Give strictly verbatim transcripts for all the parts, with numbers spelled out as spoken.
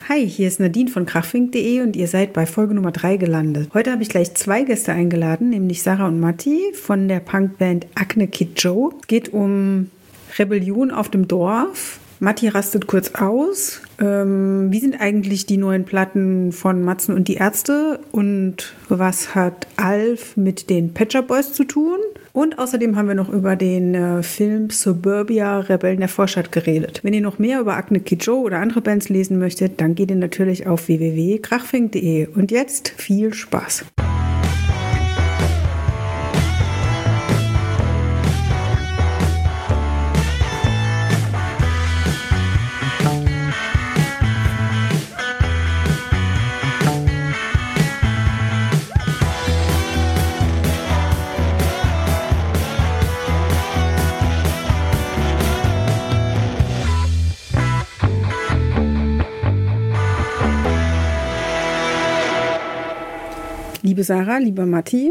Hi, hier ist Nadine von krachfink punkt de und ihr seid bei Folge Nummer drei gelandet. Heute habe ich gleich zwei Gäste eingeladen, nämlich Sarah und Matti von der Punkband Acne Kid Joe. Es geht um Rebellion auf dem Dorf. Matti rastet kurz aus. Ähm, wie sind eigentlich die neuen Platten von Matzen und die Ärzte? Und was hat Alf mit den Pet Shop Boys zu tun? Und außerdem haben wir noch über den äh, Film Suburbia Rebellen der Vorstadt geredet. Wenn ihr noch mehr über Acne Kid Joe oder andere Bands lesen möchtet, dann geht ihr natürlich auf w w w punkt krachfink punkt de. Und jetzt viel Spaß! Liebe Sarah, lieber Matti,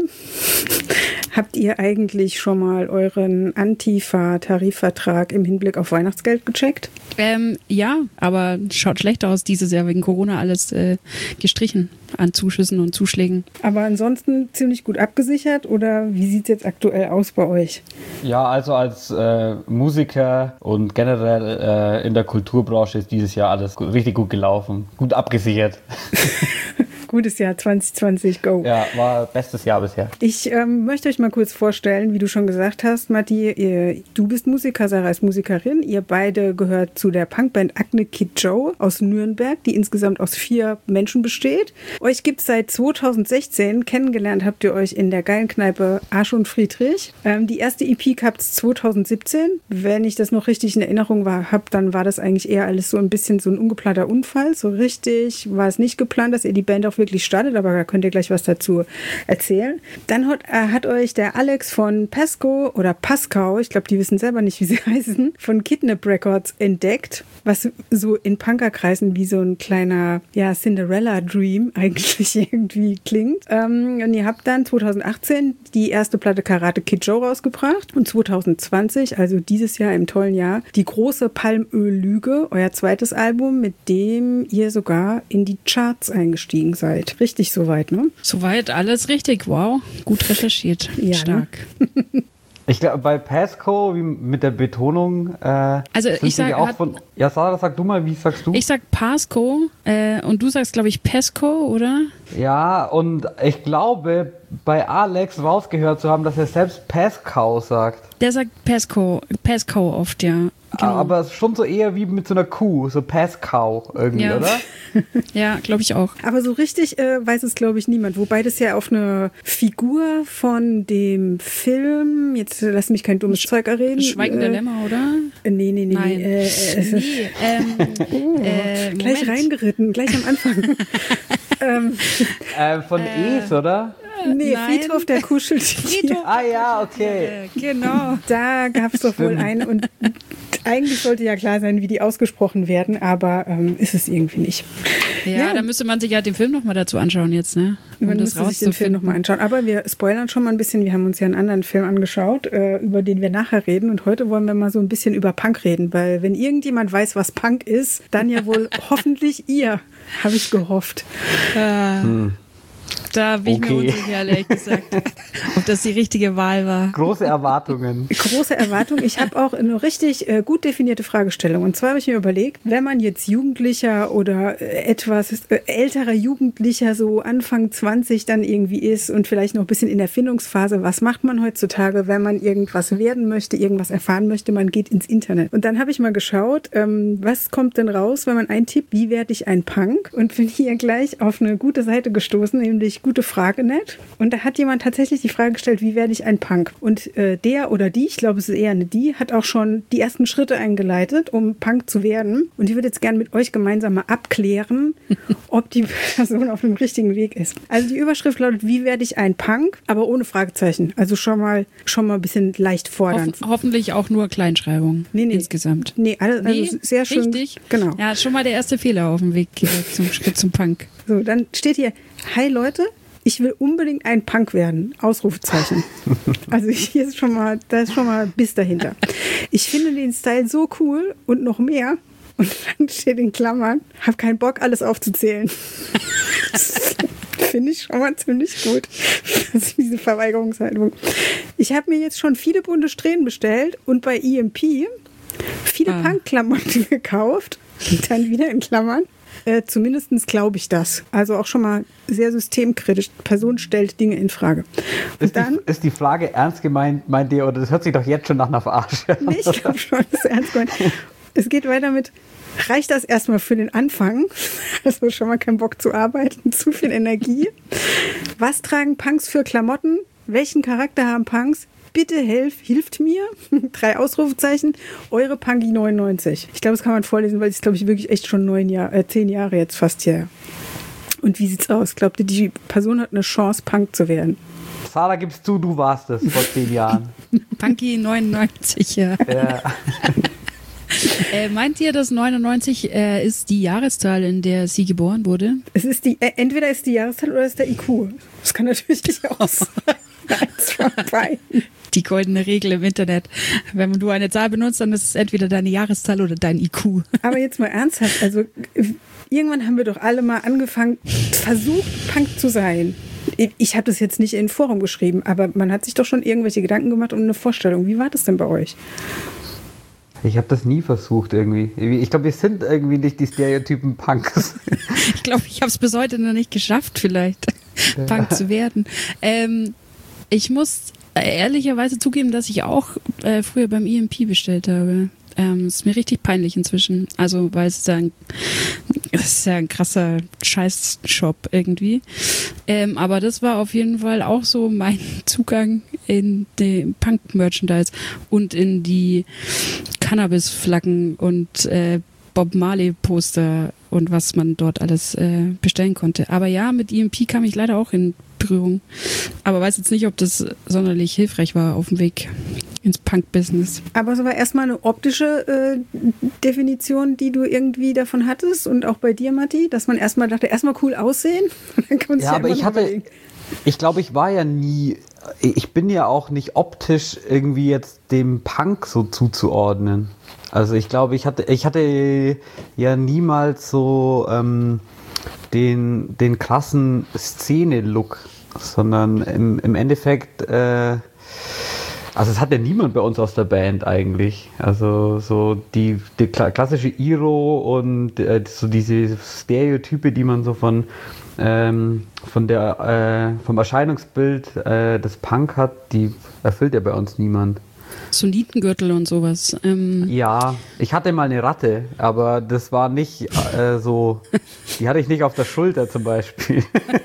habt ihr eigentlich schon mal euren Antifa-Tarifvertrag im Hinblick auf Weihnachtsgeld gecheckt? Ähm, ja, aber schaut schlecht aus dieses Jahr wegen Corona alles äh, gestrichen an Zuschüssen und Zuschlägen. Aber ansonsten ziemlich gut abgesichert oder wie sieht es jetzt aktuell aus bei euch? Ja, also als äh, Musiker und generell äh, in der Kulturbranche ist dieses Jahr alles gut, richtig gut gelaufen, gut abgesichert. Gutes Jahr zwanzig zwanzig, go. Ja, war bestes Jahr bisher. Ich ähm, möchte euch mal kurz vorstellen, wie du schon gesagt hast, Matti, ihr, du bist Musiker, Sarah ist Musikerin. Ihr beide gehört zu der Punkband Acne Kid Joe aus Nürnberg, die insgesamt aus vier Menschen besteht. Euch gibt es seit zweitausendsechzehn. Kennengelernt habt ihr euch in der geilen Kneipe Arsch und Friedrich. Ähm, die erste E P gab es zweitausendsiebzehn. Wenn ich das noch richtig in Erinnerung habe, dann war das eigentlich eher alles so ein bisschen so ein ungeplanter Unfall. So richtig war es nicht geplant, dass ihr die Band auch wirklich startet, aber da könnt ihr gleich was dazu erzählen. Dann hat, äh, hat euch der Alex von Pasco oder Pascal, ich glaube, die wissen selber nicht, wie sie heißen, von Kidnap Records entdeckt, was so in Punkerkreisen wie so ein kleiner, ja, Cinderella-Dream eigentlich irgendwie klingt. Ähm, und ihr habt dann zweitausendachtzehn die erste Platte Karate Kid Joe rausgebracht und zweitausendzwanzig, also dieses Jahr im tollen Jahr, die große Palmöl-Lüge, euer zweites Album, mit dem ihr sogar in die Charts eingestiegen seid. Richtig soweit, ne? Soweit alles richtig, wow. Gut recherchiert, ja, stark. Ne? Ich glaube, bei Pasco, wie mit der Betonung, äh, also ich sage auch von. Ja, Sarah, sag du mal, wie sagst du? Ich sag Pasco äh, und du sagst, glaube ich, Pesco, oder? Ja, und ich glaube, bei Alex rausgehört zu haben, dass er selbst Pascal sagt. Der sagt Pesco, Pesco oft, ja. Genau. Aber schon so eher wie mit so einer Kuh, so Pascal irgendwie, ja. oder? Ja, glaube ich auch. Aber so richtig äh, weiß es, glaube ich, niemand. Wobei das ja auf eine Figur von dem Film, jetzt lass mich kein dummes Zeug erreden. Schweigen der äh, Lämmer, oder? Äh, nee, nee, nee. Nein. Äh, äh, nee, ähm, oh, äh, gleich reingeritten, gleich am Anfang. ähm, äh, von äh, Es, oder? Nee, Nein. Friedhof der Kuscheltiere. Ah ja, okay. Äh, genau. Da gab es doch wohl einen und eigentlich sollte ja klar sein, wie die ausgesprochen werden, aber ähm, ist es irgendwie nicht. Ja, ja, da müsste man sich ja den Film nochmal dazu anschauen jetzt, ne? Um man müsste sich den Film nochmal anschauen. Aber wir spoilern schon mal ein bisschen. Wir haben uns ja einen anderen Film angeschaut, äh, über den wir nachher reden. Und heute wollen wir mal so ein bisschen über Punk reden, weil wenn irgendjemand weiß, was Punk ist, dann ja wohl hoffentlich ihr, habe ich gehofft. Äh, hm. Da bin okay. ich mir unsicher, ehrlich gesagt, ob das die richtige Wahl war. Große Erwartungen. Große Erwartungen. Ich habe auch eine richtig äh, gut definierte Fragestellung. Und zwar habe ich mir überlegt, wenn man jetzt Jugendlicher oder äh, etwas äh, älterer Jugendlicher, so Anfang zwanzig dann irgendwie ist und vielleicht noch ein bisschen in der Findungsphase, was macht man heutzutage, wenn man irgendwas werden möchte, irgendwas erfahren möchte, man geht ins Internet. Und dann habe ich mal geschaut, ähm, was kommt denn raus, wenn man eintippt, wie werde ich ein Punk? Und bin hier gleich auf eine gute Seite gestoßen, nämlich Gute Frage, nett. Und da hat jemand tatsächlich die Frage gestellt, wie werde ich ein Punk? Und äh, der oder die, ich glaube, es ist eher eine die, hat auch schon die ersten Schritte eingeleitet, um Punk zu werden. Und ich würde jetzt gerne mit euch gemeinsam mal abklären, ob die Person auf dem richtigen Weg ist. Also die Überschrift lautet, wie werde ich ein Punk? Aber ohne Fragezeichen. Also schon mal, schon mal ein bisschen leicht fordernd. Hoff, hoffentlich auch nur Kleinschreibung nee, nee. insgesamt. Nee, alles, also nee, sehr schön. Richtig. Genau. Ja, schon mal der erste Fehler auf dem Weg zum Schritt zum Punk. So, dann steht hier, hi Leute, ich will unbedingt ein Punk werden. Ausrufezeichen. Also hier ist schon mal, da ist schon mal bis dahinter. Ich finde den Style so cool und noch mehr. Und dann steht in Klammern, hab keinen Bock, alles aufzuzählen. Finde ich schon mal ziemlich gut. Das ist diese Verweigerungshaltung. Ich habe mir jetzt schon viele bunte Strähnen bestellt und bei E M P viele ah. Punk-Klamotten gekauft. Dann wieder in Klammern. Äh, zumindest glaube ich das. Also auch schon mal sehr systemkritisch. Die Person stellt Dinge in Frage. Und ist, dann, die, ist die Frage ernst gemeint, meint ihr? Oder das hört sich doch jetzt schon nach einer Verarsche an? Nee, ich glaube schon, das ist ernst gemeint. Es geht weiter mit, reicht das erstmal für den Anfang? Also schon mal keinen Bock zu arbeiten, zu viel Energie. Was tragen Punks für Klamotten? Welchen Charakter haben Punks? Bitte helf, hilft mir. Drei Ausrufezeichen. Eure Punky neunundneunzig. Ich glaube, das kann man vorlesen, weil es, glaube ich, wirklich echt schon neun Jahre, äh, zehn Jahre jetzt fast hier. Und wie sieht's aus? Glaubt ihr, die Person hat eine Chance, Punk zu werden? Sarah, gibst du, du warst es vor zehn Jahren. Punky neunundneunzig, ja. Ja. Äh, meint ihr, dass neunundneunzig äh, ist die Jahreszahl, in der sie geboren wurde? Es ist die, äh, entweder ist die Jahreszahl oder ist der I Q. Das kann natürlich nicht auch sein. Eins von beiden. Die goldene Regel im Internet. Wenn du eine Zahl benutzt, dann ist es entweder deine Jahreszahl oder dein I Q. Aber jetzt mal ernsthaft, also irgendwann haben wir doch alle mal angefangen, versucht Punk zu sein. Ich habe das jetzt nicht in ein Forum geschrieben, aber man hat sich doch schon irgendwelche Gedanken gemacht und eine Vorstellung. Wie war das denn bei euch? Ich habe das nie versucht irgendwie. Ich glaube, wir sind irgendwie nicht die Stereotypen Punks. Ich glaube, ich habe es bis heute noch nicht geschafft, vielleicht ja. Punk zu werden. Ähm, ich muss ehrlicherweise zugeben, dass ich auch äh, früher beim E M P bestellt habe. Ähm, ist mir richtig peinlich inzwischen. Also, weil es ist ja ein, das ist ja ein krasser Scheiß-Shop irgendwie. Ähm, aber das war auf jeden Fall auch so mein Zugang in den Punk-Merchandise und in die Cannabis-Flaggen und äh, Bob Marley-Poster und was man dort alles äh, bestellen konnte. Aber ja, mit E M P kam ich leider auch in Berührung. Aber weiß jetzt nicht, ob das sonderlich hilfreich war auf dem Weg ins Punk-Business. Aber es war erstmal eine optische äh, Definition, die du irgendwie davon hattest und auch bei dir, Matti, dass man erstmal dachte, erstmal cool aussehen. Und dann kann man sich ja, aber ich hatte, überlegen. ich glaube, ich war ja nie, ich bin ja auch nicht optisch irgendwie jetzt dem Punk so zuzuordnen. Also ich glaube, ich hatte, ich hatte ja niemals so ähm, den, den krassen Szene-Look, sondern im, im Endeffekt, äh, also es hat ja niemand bei uns aus der Band eigentlich. Also so die, die klassische Iro und äh, so diese Stereotype, die man so von, ähm, von der, äh, vom Erscheinungsbild äh, des Punk hat, die erfüllt ja bei uns niemand. So Nietengürtel und sowas. Ähm. Ja, ich hatte mal eine Ratte, aber das war nicht äh, so, die hatte ich nicht auf der Schulter zum Beispiel.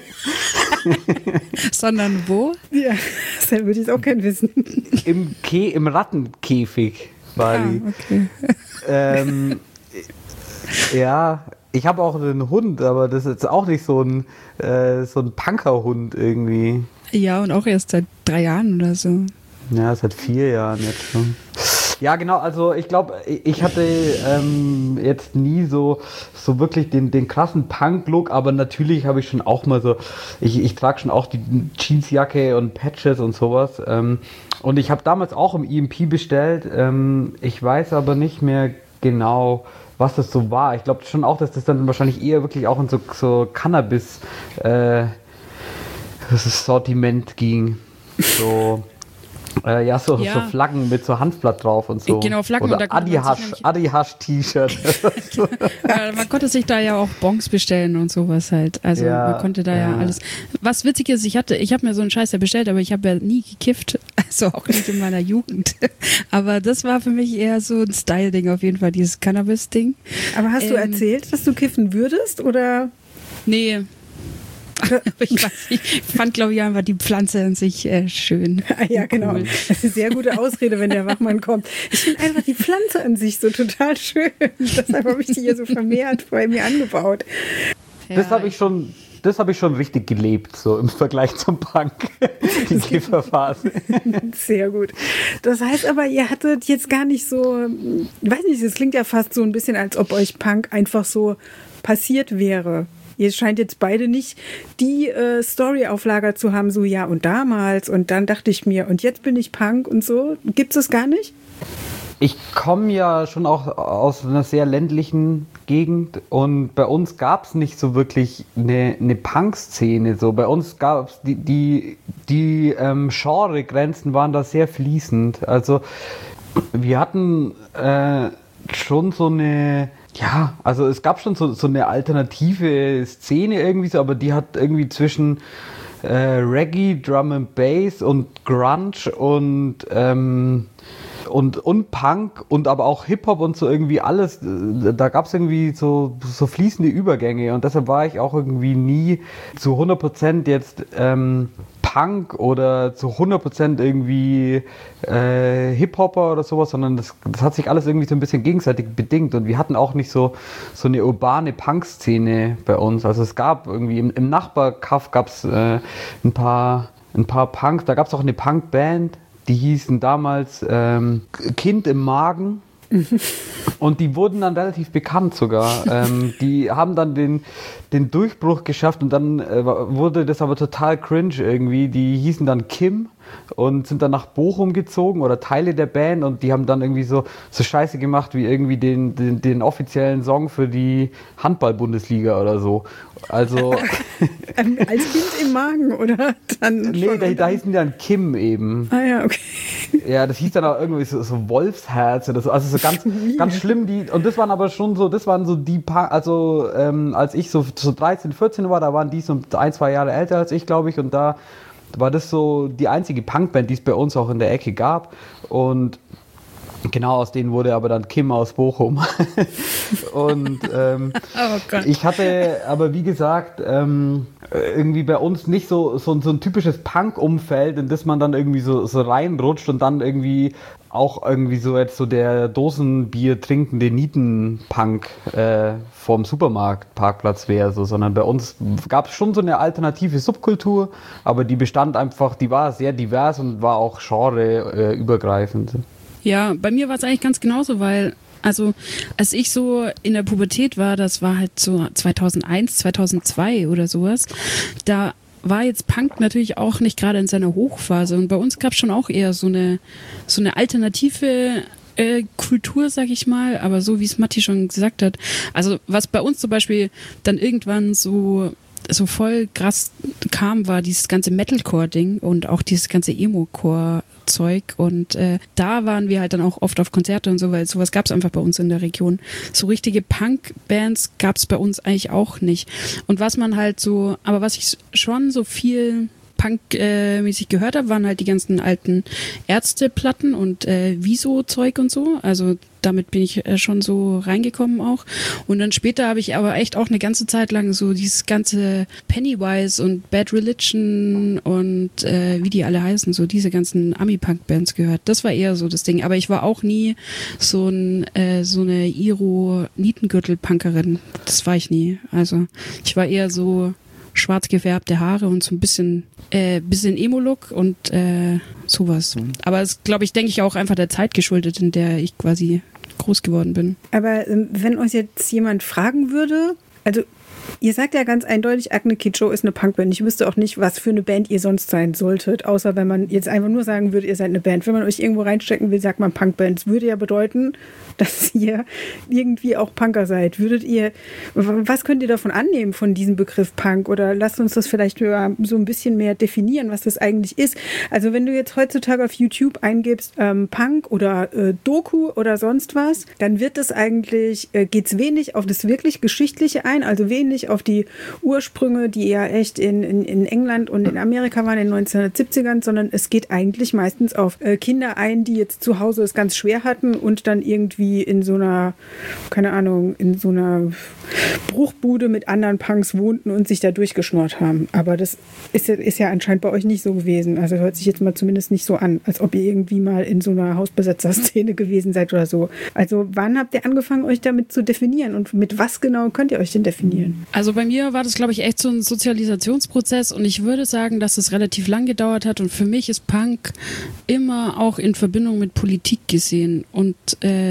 Sondern wo? Ja, das würde ich jetzt auch kein wissen. Im, Ke- im Rattenkäfig war ah, die. Okay. Ähm, ja, ich habe auch einen Hund, aber das ist jetzt auch nicht so ein, äh, so ein Punkerhund irgendwie. Ja, und auch erst seit drei Jahren oder so. Ja, seit vier Jahren jetzt schon. Ja, genau, also ich glaube, ich hatte ähm, jetzt nie so, so wirklich den, den krassen Punk-Look, aber natürlich habe ich schon auch mal so, ich, ich trage schon auch die Jeansjacke und Patches und sowas. Ähm, und ich habe damals auch im E M P bestellt, ähm, ich weiß aber nicht mehr genau, was das so war. Ich glaube schon auch, dass das dann wahrscheinlich eher wirklich auch in so, so Cannabis äh, Sortiment ging. So... Äh, ja, so, ja, so Flaggen mit so Hanfblatt drauf und so. Genau, Flaggen. Oder und da Adi-Hasch, Adi-Hasch-T-Shirt. Ja, man konnte sich da ja auch Bons bestellen und sowas halt. Also ja, man konnte da ja, ja alles. Was witzig ist, ich hatte, ich habe mir so einen Scheiß ja bestellt, aber ich habe ja nie gekifft. Also auch nicht in meiner Jugend. Aber das war für mich eher so ein Style-Ding auf jeden Fall, dieses Cannabis-Ding. Aber hast ähm, du erzählt, dass du kiffen würdest, oder? Nee. Ich, weiß, ich fand, glaube ich, einfach die Pflanze an sich äh, schön. Ja, genau. Cool. Das ist eine sehr gute Ausrede, wenn der Wachmann kommt. Ich finde einfach die Pflanze an sich so total schön. Deshalb habe ich die hier so vermehrt bei mir angebaut. Ja. Das habe ich schon... Das habe ich schon richtig gelebt, so im Vergleich zum Punk, die Kifferphase. Sehr gut. Das heißt aber, ihr hattet jetzt gar nicht so, ich weiß nicht, es klingt ja fast so ein bisschen, als ob euch Punk einfach so passiert wäre. Ihr scheint jetzt beide nicht die äh, Story-Auflager zu haben, so ja und damals und dann dachte ich mir und jetzt bin ich Punk und so. Gibt es das gar nicht? ich komme ja schon auch aus einer sehr ländlichen Gegend und bei uns gab es nicht so wirklich eine, eine Punk-Szene. So, bei uns gab es die, die, die ähm, Genre-Grenzen waren da sehr fließend. Also wir hatten äh, schon so eine, ja, also es gab schon so, so eine alternative Szene irgendwie so, aber die hat irgendwie zwischen äh, Reggae, Drum and Bass und Grunge und ähm, Und, und Punk und aber auch Hip-Hop und so irgendwie alles, da gab es irgendwie so, so fließende Übergänge und deshalb war ich auch irgendwie nie zu hundert Prozent jetzt ähm, Punk oder zu hundert Prozent irgendwie äh, Hip-Hopper oder sowas, sondern das, das hat sich alles irgendwie so ein bisschen gegenseitig bedingt und wir hatten auch nicht so, so eine urbane Punk-Szene bei uns. Also es gab irgendwie im, im Nachbarkaff gab es äh, ein paar, ein paar Punks, da gab es auch eine Punk-Band. Die hießen damals ähm, Kind im Magen und die wurden dann relativ bekannt sogar. Ähm, die haben dann den, den Durchbruch geschafft und dann äh, wurde das aber total cringe irgendwie. Die hießen dann Kim und sind dann nach Bochum gezogen oder Teile der Band und die haben dann irgendwie so, so Scheiße gemacht wie irgendwie den, den, den offiziellen Song für die Handball-Bundesliga oder so. Also als Kind im Magen oder dann nee, schon da, da hießen die dann Kim eben. Ah ja, okay. Ja, das hieß dann auch irgendwie so, so Wolfsherz oder so, also so ganz, ganz schlimm die, und das waren aber schon so, das waren so die paar, also ähm, als ich so, so dreizehn, vierzehn war, da waren die so ein, zwei Jahre älter als ich, glaube ich, und da war das so die einzige Punkband, die es bei uns auch in der Ecke gab und genau aus denen wurde aber dann Kim aus Bochum. Und ähm, oh Gott. Ich hatte aber, wie gesagt, ähm, irgendwie bei uns nicht so, so, so ein typisches Punk-Umfeld, in das man dann irgendwie so, so reinrutscht und dann irgendwie auch irgendwie so jetzt so der Dosenbier trinkende Nieten-Punk äh, vom Supermarktparkplatz wäre, so, sondern bei uns gab es schon so eine alternative Subkultur, aber die bestand einfach, die war sehr divers und war auch genreübergreifend. Ja, bei mir war es eigentlich ganz genauso, weil, also als ich so in der Pubertät war, das war halt so zweitausendeins, zweitausendzwei oder sowas, da war jetzt Punk natürlich auch nicht gerade in seiner Hochphase und bei uns gab es schon auch eher so eine, so eine alternative äh, Kultur, sag ich mal, aber so wie es Matti schon gesagt hat, also was bei uns zum Beispiel dann irgendwann so so voll krass kam, war dieses ganze Metalcore-Ding und auch dieses ganze Emo-Core-Zeug und äh, da waren wir halt dann auch oft auf Konzerte und so, weil sowas gab es einfach bei uns in der Region. So richtige Punk-Bands gab es bei uns eigentlich auch nicht. Und was man halt so, aber was ich schon so viel Punk-mäßig gehört habe, waren halt die ganzen alten Ärzte-Platten und äh, Wieso-Zeug und so. Also damit bin ich äh, schon so reingekommen auch. Und dann später habe ich aber echt auch eine ganze Zeit lang so dieses ganze Pennywise und Bad Religion und äh, wie die alle heißen, so diese ganzen Ami-Punk-Bands gehört. Das war eher so das Ding. Aber ich war auch nie so, ein, äh, so eine Iro-Nietengürtel-Punkerin. Das war ich nie. Also ich war eher so schwarz gefärbte Haare und so ein bisschen äh, bisschen Emo-Look und äh, sowas. Mhm. Aber es, glaube ich, denke ich auch einfach der Zeit geschuldet, in der ich quasi groß geworden bin. Aber ähm, wenn euch jetzt jemand fragen würde, also ihr sagt ja ganz eindeutig, Acne Kid Joe ist eine Punkband. Ich wüsste auch nicht, was für eine Band ihr sonst sein solltet, außer wenn man jetzt einfach nur sagen würde, ihr seid eine Band. Wenn man euch irgendwo reinstecken will, sagt man Punkband. Das würde ja bedeuten, dass ihr irgendwie auch Punker seid. Würdet ihr, was könnt ihr davon annehmen, von diesem Begriff Punk? Oder lasst uns das vielleicht so ein bisschen mehr definieren, was das eigentlich ist. Also wenn du jetzt heutzutage auf YouTube eingibst, ähm, Punk oder äh, Doku oder sonst was, dann wird das eigentlich, äh, geht es wenig auf das wirklich Geschichtliche ein, also wenig auf die Ursprünge, die ja echt in, in, in England und in Amerika waren in den neunzehnhundertsiebzigern, sondern es geht eigentlich meistens auf äh, Kinder ein, die jetzt zu Hause es ganz schwer hatten und dann irgendwie in so einer, keine Ahnung, in so einer Bruchbude mit anderen Punks wohnten und sich da durchgeschnurrt haben. Aber das ist, ist ja anscheinend bei euch nicht so gewesen. Also hört sich jetzt mal zumindest nicht so an, als ob ihr irgendwie mal in so einer Hausbesetzer-Szene gewesen seid oder so. Also wann habt ihr angefangen, euch damit zu definieren und mit was genau könnt ihr euch denn definieren? Also bei mir war das, glaube ich, echt so ein Sozialisationsprozess und ich würde sagen, dass es relativ lang gedauert hat und für mich ist Punk immer auch in Verbindung mit Politik gesehen und äh,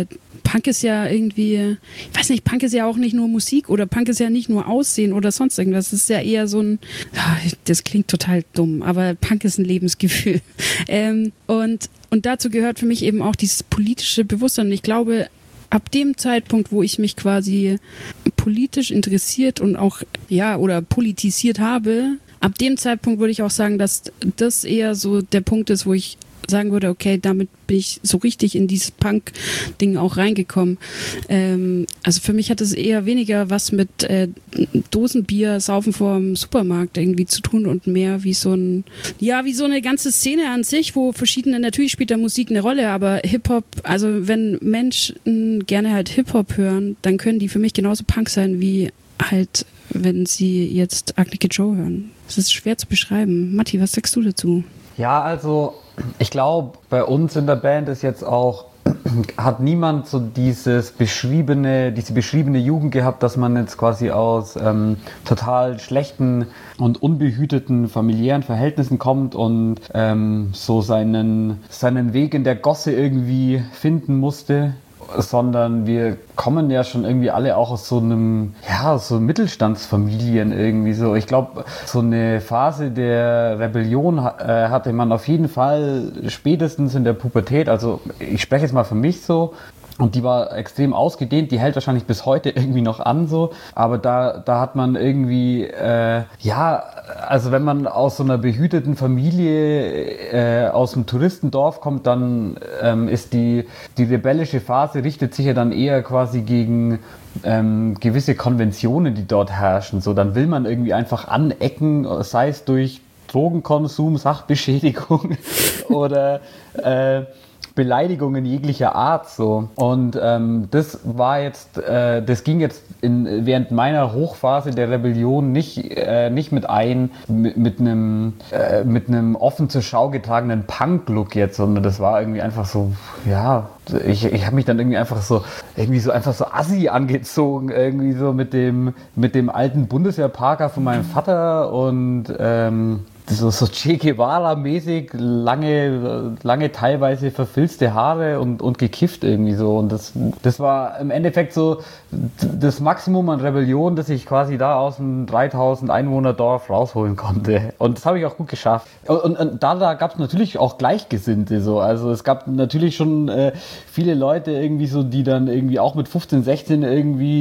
Punk ist ja irgendwie, ich weiß nicht, Punk ist ja auch nicht nur Musik oder Punk ist ja nicht nur Aussehen oder sonst irgendwas. Das ist ja eher so ein, das klingt total dumm, aber Punk ist ein Lebensgefühl. Ähm, und, und dazu gehört für mich eben auch dieses politische Bewusstsein. Und ich glaube, ab dem Zeitpunkt, wo ich mich quasi politisch interessiert und auch, ja, oder politisiert habe, ab dem Zeitpunkt würde ich auch sagen, dass das eher so der Punkt ist, wo ich sagen würde, okay, damit bin ich so richtig in dieses Punk-Ding auch reingekommen. Ähm, also für mich hat es eher weniger was mit äh, Dosenbier saufen vorm Supermarkt irgendwie zu tun und mehr wie so ein, ja, wie so eine ganze Szene an sich, wo verschiedene, natürlich spielt da Musik eine Rolle, aber Hip-Hop, also wenn Menschen gerne halt Hip-Hop hören, dann können die für mich genauso Punk sein wie halt, wenn sie jetzt Agni Kid Joe hören. Das ist schwer zu beschreiben. Matti, was sagst du dazu? Ja, also ich glaube, bei uns in der Band ist jetzt auch, hat niemand so dieses beschriebene, diese beschriebene Jugend gehabt, dass man jetzt quasi aus ähm, total schlechten und unbehüteten familiären Verhältnissen kommt und ähm, so seinen, seinen Weg in der Gosse irgendwie finden musste. Sondern wir kommen ja schon irgendwie alle auch aus so einem, ja, so Mittelstandsfamilien irgendwie so. Ich glaube, so eine Phase der Rebellion äh, hatte man auf jeden Fall spätestens in der Pubertät. Also ich spreche jetzt mal für mich so. Und die war extrem ausgedehnt, die hält wahrscheinlich bis heute irgendwie noch an so, aber da da hat man irgendwie, äh, ja, also wenn man aus so einer behüteten Familie äh, aus dem Touristendorf kommt, dann ähm, ist die, die rebellische Phase richtet sich ja dann eher quasi gegen ähm, gewisse Konventionen, die dort herrschen. So, dann will man irgendwie einfach anecken, sei es durch Drogenkonsum, Sachbeschädigung oder äh, Beleidigungen jeglicher Art so. Und ähm, das war jetzt, äh, das ging jetzt in, während meiner Hochphase der Rebellion nicht, äh, nicht mit ein, mit, mit einem äh, mit einem offen zur Schau getragenen Punk-Look jetzt, sondern das war irgendwie einfach so, ja, ich, ich habe mich dann irgendwie einfach so, irgendwie so einfach so assi angezogen, irgendwie so mit dem, mit dem alten Bundeswehr-Parker von meinem Vater und ähm, so, so Che Guevara-mäßig, lange, lange teilweise verfilzte Haare und, und gekifft irgendwie so. Und das, das war im Endeffekt so das Maximum an Rebellion, das ich quasi da aus dem dreitausend Einwohner Dorf rausholen konnte. Und das habe ich auch gut geschafft. Und, und, und da, da gab es natürlich auch Gleichgesinnte so. Also es gab natürlich schon äh, viele Leute irgendwie so, die dann irgendwie auch mit fünfzehn, sechzehn irgendwie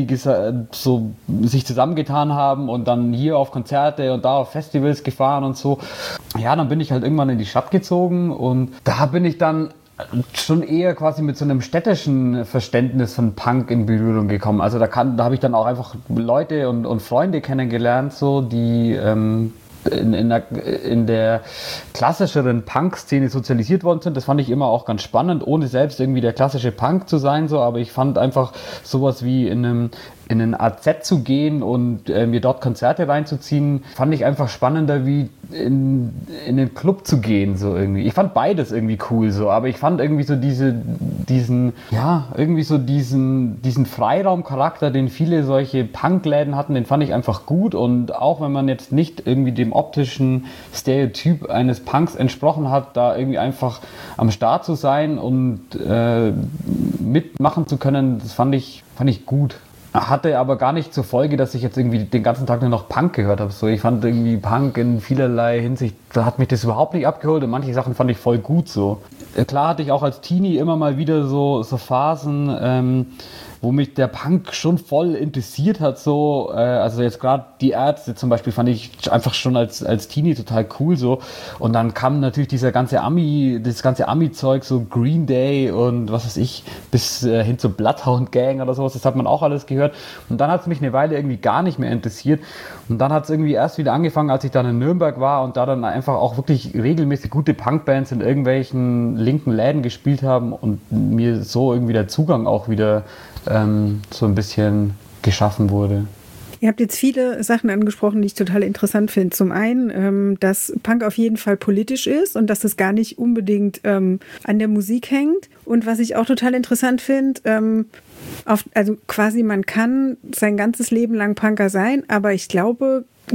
so sich zusammengetan haben und dann hier auf Konzerte und da auf Festivals gefahren und so. Ja, dann bin ich halt irgendwann in die Stadt gezogen und da bin ich dann schon eher quasi mit so einem städtischen Verständnis von Punk in Berührung gekommen. Also da, kann, da habe ich dann auch einfach Leute und, und Freunde kennengelernt, so, die ähm, in, in, der, in der klassischeren Punk-Szene sozialisiert worden sind. Das fand ich immer auch ganz spannend, ohne selbst irgendwie der klassische Punk zu sein, so, aber ich fand einfach sowas wie in einem in einen A Z zu gehen und äh, mir dort Konzerte reinzuziehen, fand ich einfach spannender, wie in, in den Club zu gehen, so irgendwie. Ich fand beides irgendwie cool, so, aber ich fand irgendwie so diese, diesen, ja, irgendwie so diesen, diesen Freiraumcharakter, den viele solche Punkläden hatten, den fand ich einfach gut und auch wenn man jetzt nicht irgendwie dem optischen Stereotyp eines Punks entsprochen hat, da irgendwie einfach am Start zu sein und äh, mitmachen zu können, das fand ich, fand ich gut. Hatte aber gar nicht zur Folge, dass ich jetzt irgendwie den ganzen Tag nur noch Punk gehört habe. So, ich fand irgendwie Punk in vielerlei Hinsicht, da hat mich das überhaupt nicht abgeholt und manche Sachen fand ich voll gut so. Klar hatte ich auch als Teenie immer mal wieder so, so Phasen, ähm, wo mich der Punk schon voll interessiert hat, so, äh, also jetzt gerade die Ärzte zum Beispiel fand ich einfach schon als, als Teenie total cool, so, und dann kam natürlich dieser ganze Ami, das ganze Ami-Zeug, so Green Day und was weiß ich, bis äh, hin zur Bloodhound Gang oder sowas, das hat man auch alles gehört und dann hat es mich eine Weile irgendwie gar nicht mehr interessiert und dann hat es irgendwie erst wieder angefangen, als ich dann in Nürnberg war und da dann einfach auch wirklich regelmäßig gute Punkbands in irgendwelchen linken Läden gespielt haben und mir so irgendwie der Zugang auch wieder ähm, so ein bisschen geschaffen wurde. Ihr habt jetzt viele Sachen angesprochen, die ich total interessant finde. Zum einen, ähm, dass Punk auf jeden Fall politisch ist und dass es gar nicht unbedingt ähm, an der Musik hängt. Und was ich auch total interessant finde, ähm, auf, also quasi man kann sein ganzes Leben lang Punker sein, aber ich glaube,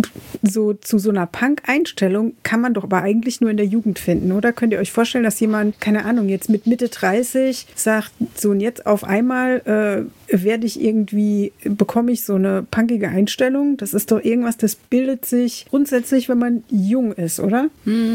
so zu so einer Punk-Einstellung kann man doch aber eigentlich nur in der Jugend finden, oder? Könnt ihr euch vorstellen, dass jemand, keine Ahnung, jetzt mit Mitte dreißig sagt, so und jetzt auf einmal äh, werde ich irgendwie, bekomme ich so eine punkige Einstellung? Das ist doch irgendwas, das bildet sich grundsätzlich, wenn man jung ist, oder?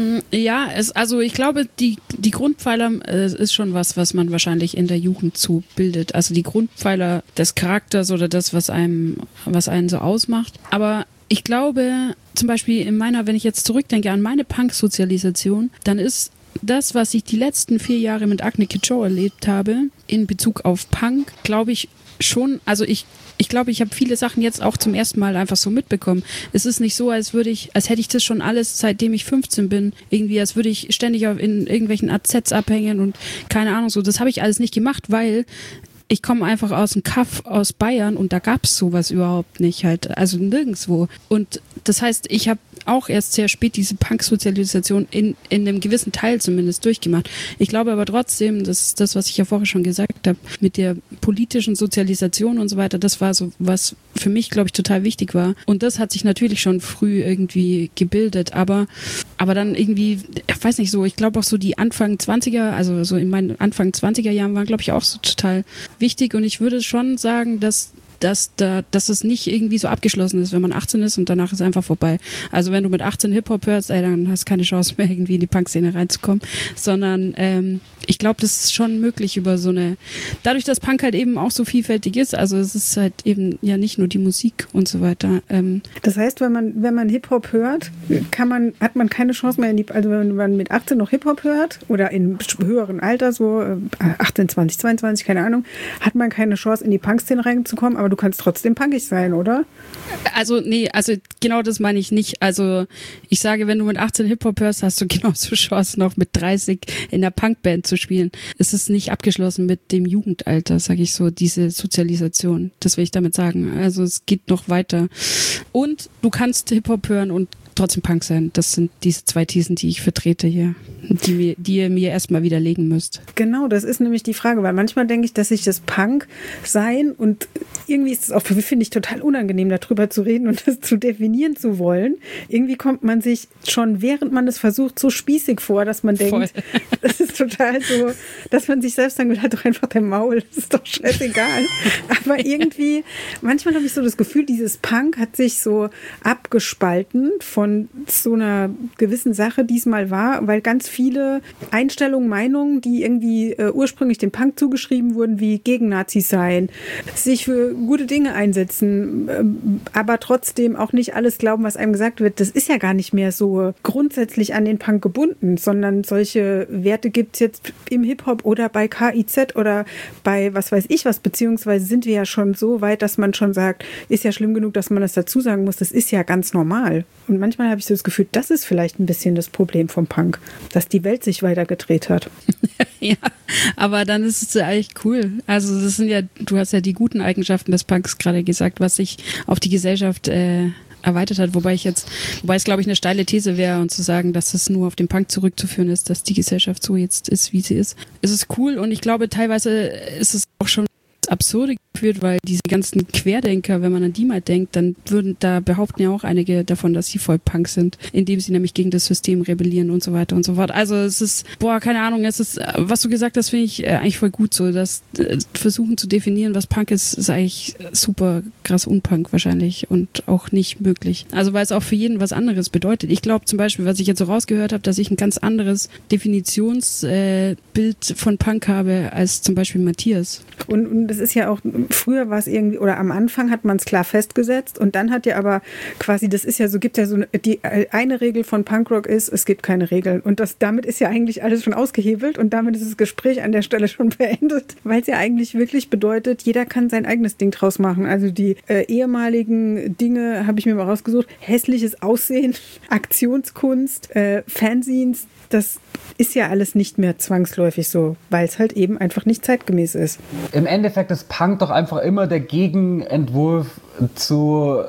Ja, es, also ich glaube, die, die Grundpfeiler äh, ist schon was, was man wahrscheinlich in der Jugend so bildet. Also die Grundpfeiler des Charakters oder das, was einem, was einen so ausmacht. Aber ich glaube, zum Beispiel in meiner, wenn ich jetzt zurückdenke an meine Punk-Sozialisation, dann ist das, was ich die letzten vier Jahre mit Acne Kid Joe erlebt habe, in Bezug auf Punk, glaube ich schon, also ich Ich glaube, ich habe viele Sachen jetzt auch zum ersten Mal einfach so mitbekommen. Es ist nicht so, als würde ich, als hätte ich das schon alles, seitdem ich fünfzehn bin, irgendwie, als würde ich ständig in irgendwelchen A Zs abhängen und keine Ahnung so. Das habe ich alles nicht gemacht, weil ich komme einfach aus dem Kaff aus Bayern und da gab es sowas überhaupt nicht halt, also nirgendwo. Und das heißt, ich habe auch erst sehr spät diese Punk-Sozialisation in, in einem gewissen Teil zumindest durchgemacht. Ich glaube aber trotzdem, dass das, was ich ja vorher schon gesagt habe, mit der politischen Sozialisation und so weiter, das war so, was für mich, glaube ich, total wichtig war. Und das hat sich natürlich schon früh irgendwie gebildet, aber, aber dann irgendwie, ich weiß nicht so, ich glaube auch so die Anfang zwanziger, also so in meinen Anfang zwanziger Jahren waren, glaube ich, auch so total wichtig und ich würde schon sagen, dass dass da, dass es nicht irgendwie so abgeschlossen ist, wenn man achtzehn ist und danach ist einfach vorbei. Also wenn du mit achtzehn Hip-Hop hörst, ey, dann hast du keine Chance mehr, irgendwie in die Punk-Szene reinzukommen, sondern ähm, ich glaube, das ist schon möglich über so eine, dadurch, dass Punk halt eben auch so vielfältig ist, also es ist halt eben ja nicht nur die Musik und so weiter. Ähm. Das heißt, wenn man, wenn man Hip-Hop hört, kann man, hat man keine Chance mehr in die, also wenn man mit achtzehn noch Hip-Hop hört oder in höheren Alter, so achtzehn, zwanzig, zweiundzwanzig, keine Ahnung, hat man keine Chance, in die Punk-Szene reinzukommen, aber du kannst trotzdem punkig sein, oder? Also, nee, also genau das meine ich nicht. Also ich sage, wenn du mit achtzehn Hip-Hop hörst, hast du genauso Chancen, noch mit dreißig in der Punkband zu spielen. Es ist nicht abgeschlossen mit dem Jugendalter, sage ich so, diese Sozialisation. Das will ich damit sagen. Also es geht noch weiter. Und du kannst Hip-Hop hören und trotzdem Punk sein. Das sind diese zwei Thesen, die ich vertrete hier, die, mir, die ihr mir erstmal widerlegen müsst. Genau, das ist nämlich die Frage, weil manchmal denke ich, dass ich das Punk sein und irgendwie ist es auch, finde ich, total unangenehm, darüber zu reden und das zu definieren zu wollen. Irgendwie kommt man sich schon, während man es versucht, so spießig vor, dass man denkt, Voll. Das ist total so, dass man sich selbst sagen will, halt doch einfach dein Maul, das ist doch scheißegal. Aber irgendwie, manchmal habe ich so das Gefühl, dieses Punk hat sich so abgespalten von so einer gewissen Sache diesmal war, weil ganz viele Einstellungen, Meinungen, die irgendwie äh, ursprünglich dem Punk zugeschrieben wurden, wie gegen Nazis sein, sich für gute Dinge einsetzen, äh, aber trotzdem auch nicht alles glauben, was einem gesagt wird, das ist ja gar nicht mehr so grundsätzlich an den Punk gebunden, sondern solche Werte gibt es jetzt im Hip-Hop oder bei K I Z oder bei was weiß ich was, beziehungsweise sind wir ja schon so weit, dass man schon sagt, ist ja schlimm genug, dass man das dazu sagen muss, das ist ja ganz normal. Und manchmal habe ich so das Gefühl, das ist vielleicht ein bisschen das Problem vom Punk, dass die Welt sich weiter gedreht hat. Ja, aber dann ist es ja eigentlich cool. Also das sind ja, du hast ja die guten Eigenschaften des Punks gerade gesagt, was sich auf die Gesellschaft äh, erweitert hat, wobei ich jetzt, wobei es glaube ich eine steile These wäre und zu sagen, dass es nur auf den Punk zurückzuführen ist, dass die Gesellschaft so jetzt ist, wie sie ist. Es ist cool und ich glaube teilweise ist es auch schon Absurde geführt, weil diese ganzen Querdenker, wenn man an die mal denkt, dann würden, da behaupten ja auch einige davon, dass sie voll Punk sind, indem sie nämlich gegen das System rebellieren und so weiter und so fort. Also es ist, boah, keine Ahnung, es ist, was du gesagt hast, finde ich äh, eigentlich voll gut so, dass äh, versuchen zu definieren, was Punk ist, ist eigentlich super krass unpunk wahrscheinlich und auch nicht möglich. Also weil es auch für jeden was anderes bedeutet. Ich glaube zum Beispiel, was ich jetzt so rausgehört habe, dass ich ein ganz anderes Definitionsbild äh, von Punk habe als zum Beispiel Matthias. Und, und das ist ja auch, früher war es irgendwie, oder am Anfang hat man es klar festgesetzt und dann hat ja aber quasi, das ist ja so, gibt ja so, die eine Regel von Punkrock ist, es gibt keine Regeln und das, damit ist ja eigentlich alles schon ausgehebelt und damit ist das Gespräch an der Stelle schon beendet, weil es ja eigentlich wirklich bedeutet, jeder kann sein eigenes Ding draus machen. Also die äh, ehemaligen Dinge habe ich mir mal rausgesucht, hässliches Aussehen, Aktionskunst, äh, Fanzines, das ist ja alles nicht mehr zwangsläufig so, weil es halt eben einfach nicht zeitgemäß ist. Im Endeffekt ist Punk doch einfach immer der Gegenentwurf zu,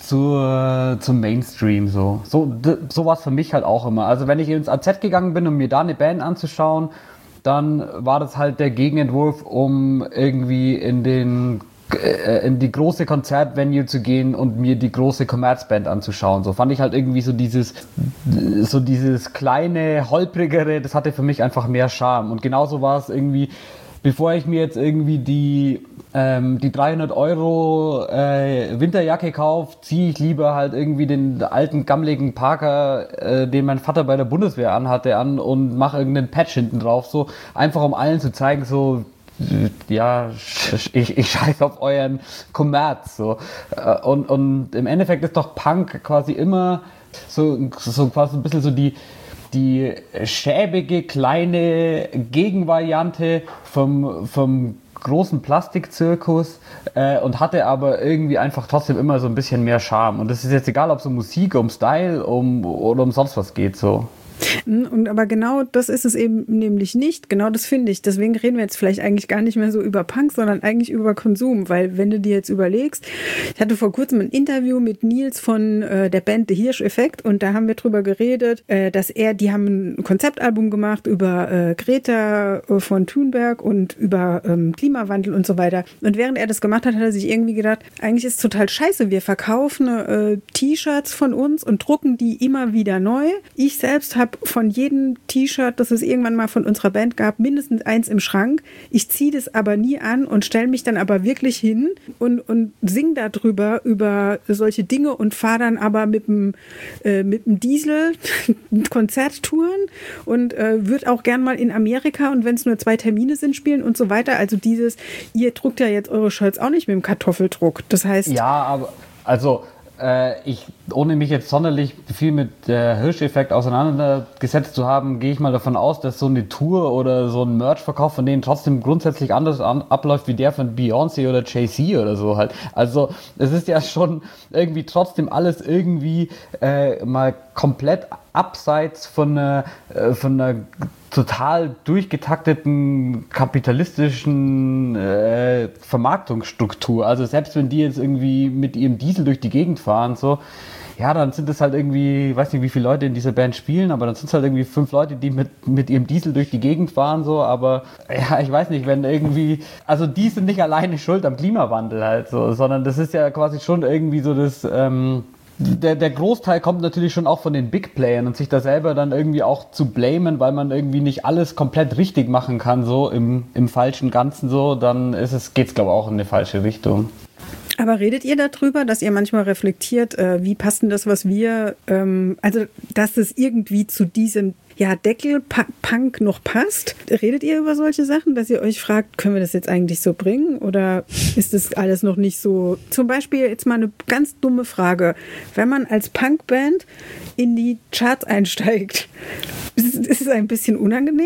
zu, zum Mainstream. So, so, so war es für mich halt auch immer. Also wenn ich ins A Z gegangen bin, um mir da eine Band anzuschauen, dann war das halt der Gegenentwurf, um irgendwie in den äh, in die große Konzertvenue zu gehen und mir die große Commerzband anzuschauen. So fand ich halt irgendwie so dieses, so dieses kleine, holprigere, das hatte für mich einfach mehr Charme. Und genauso war es irgendwie, bevor ich mir jetzt irgendwie die, ähm, die dreihundert Euro äh, Winterjacke kaufe, ziehe ich lieber halt irgendwie den alten, gammeligen Parker, äh, den mein Vater bei der Bundeswehr anhatte, an und mache irgendeinen Patch hinten drauf, so einfach um allen zu zeigen, so, ja, ich, ich scheiße auf euren Kommerz, so. Und, und im Endeffekt ist doch Punk quasi immer so, so quasi ein bisschen so die, die schäbige, kleine Gegenvariante vom, vom großen Plastikzirkus äh, und hatte aber irgendwie einfach trotzdem immer so ein bisschen mehr Charme. Und das ist jetzt egal, ob es um Musik, um Style um, oder um sonst was geht, so. Und aber genau das ist es eben nämlich nicht. Genau das finde ich. Deswegen reden wir jetzt vielleicht eigentlich gar nicht mehr so über Punk, sondern eigentlich über Konsum. Weil wenn du dir jetzt überlegst, ich hatte vor kurzem ein Interview mit Nils von äh, der Band The Hirsch-Effekt und da haben wir drüber geredet, äh, dass er, die haben ein Konzeptalbum gemacht über äh, Greta von Thunberg und über ähm, Klimawandel und so weiter. Und während er das gemacht hat, hat er sich irgendwie gedacht, eigentlich ist es total scheiße. Wir verkaufen äh, T-Shirts von uns und drucken die immer wieder neu. Ich selbst habe von jedem T-Shirt, das es irgendwann mal von unserer Band gab, mindestens eins im Schrank. Ich ziehe das aber nie an und stelle mich dann aber wirklich hin und, und sing darüber, über solche Dinge und fahre dann aber mit dem, äh, mit dem Diesel Konzerttouren und äh, würde auch gern mal in Amerika und wenn es nur zwei Termine sind, spielen und so weiter. Also dieses, ihr druckt ja jetzt eure Shirts auch nicht mit dem Kartoffeldruck. Das heißt... Ja, aber also... Ich, ohne mich jetzt sonderlich viel mit der Hirsch-Effekt auseinandergesetzt zu haben, gehe ich mal davon aus, dass so eine Tour oder so ein Merch-Verkauf von denen trotzdem grundsätzlich anders an, abläuft wie der von Beyoncé oder Jay-Z oder so halt. Also es ist ja schon irgendwie trotzdem alles irgendwie äh, mal komplett abseits von einer, äh, von einer total durchgetakteten kapitalistischen äh, Vermarktungsstruktur. Also selbst wenn die jetzt irgendwie mit ihrem Diesel durch die Gegend fahren, so, ja, dann sind es halt irgendwie, ich weiß nicht, wie viele Leute in dieser Band spielen, aber dann sind es halt irgendwie fünf Leute, die mit, mit ihrem Diesel durch die Gegend fahren, so, aber ja, ich weiß nicht, wenn irgendwie, also die sind nicht alleine schuld am Klimawandel halt so, sondern das ist ja quasi schon irgendwie so das, ähm, Der, der Großteil kommt natürlich schon auch von den Big Playern und sich da selber dann irgendwie auch zu blamen, weil man irgendwie nicht alles komplett richtig machen kann, so im, im falschen Ganzen so, dann ist es, geht's glaube ich auch in eine falsche Richtung. Aber redet ihr darüber, dass ihr manchmal reflektiert, äh, wie passt denn das, was wir, ähm, also dass es irgendwie zu diesem ja, Deckel-Punk noch passt? Redet ihr über solche Sachen, dass ihr euch fragt, können wir das jetzt eigentlich so bringen oder ist das alles noch nicht so? Zum Beispiel jetzt mal eine ganz dumme Frage. Wenn man als Punkband in die Charts einsteigt, ist, ist es ein bisschen unangenehm?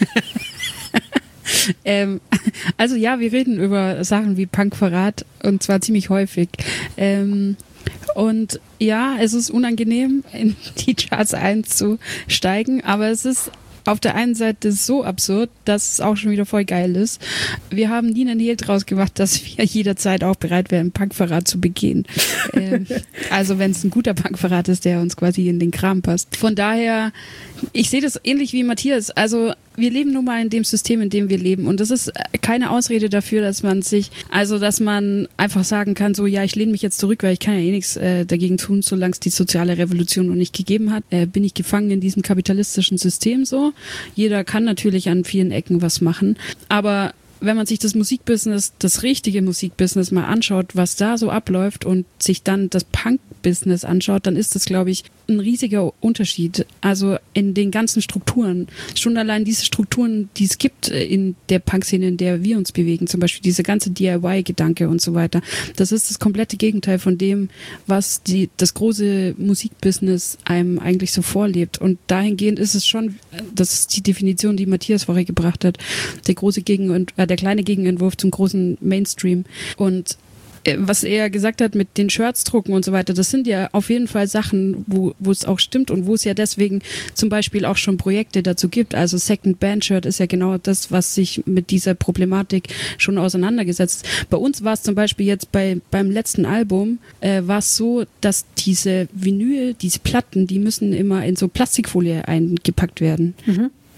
ähm, also ja, wir reden über Sachen wie Punkverrat und zwar ziemlich häufig. Ähm, und ja, es ist unangenehm, in die Charts einzusteigen, aber es ist auf der einen Seite so absurd, dass es auch schon wieder voll geil ist. Wir haben nie einen Hehl draus gemacht, dass wir jederzeit auch bereit wären, Punkverrat zu begehen. ähm, also wenn es ein guter Punkverrat ist, der uns quasi in den Kram passt. Von daher, ich sehe das ähnlich wie Matthias. Also wir leben nun mal in dem System, in dem wir leben. Und das ist keine Ausrede dafür, dass man sich, also dass man einfach sagen kann, so ja, ich lehne mich jetzt zurück, weil ich kann ja eh nichts äh, dagegen tun, solange es die soziale Revolution noch nicht gegeben hat. Äh, bin ich gefangen in diesem kapitalistischen System so. Jeder kann natürlich an vielen Ecken was machen. Aber wenn man sich das Musikbusiness, das richtige Musikbusiness mal anschaut, was da so abläuft und sich dann das Punk-Business anschaut, dann ist das, glaube ich, ein riesiger Unterschied. Also in den ganzen Strukturen. Schon allein diese Strukturen, die es gibt in der Punk-Szene, in der wir uns bewegen, zum Beispiel diese ganze D I Y-Gedanke und so weiter. Das ist das komplette Gegenteil von dem, was die, das große Musikbusiness einem eigentlich so vorlebt. Und dahingehend ist es schon, das ist die Definition, die Matthias vorher gebracht hat, der große Gegen- äh, der kleine Gegenentwurf zum großen Mainstream. Und was er gesagt hat mit den Shirts drucken und so weiter, das sind ja auf jeden Fall Sachen, wo, wo es auch stimmt und wo es ja deswegen zum Beispiel auch schon Projekte dazu gibt. Also Second Band Shirt ist ja genau das, was sich mit dieser Problematik schon auseinandergesetzt. Bei uns war es zum Beispiel jetzt bei beim letzten Album, äh, war es so, dass diese Vinyl, diese Platten, die müssen immer in so Plastikfolie eingepackt werden. Mhm.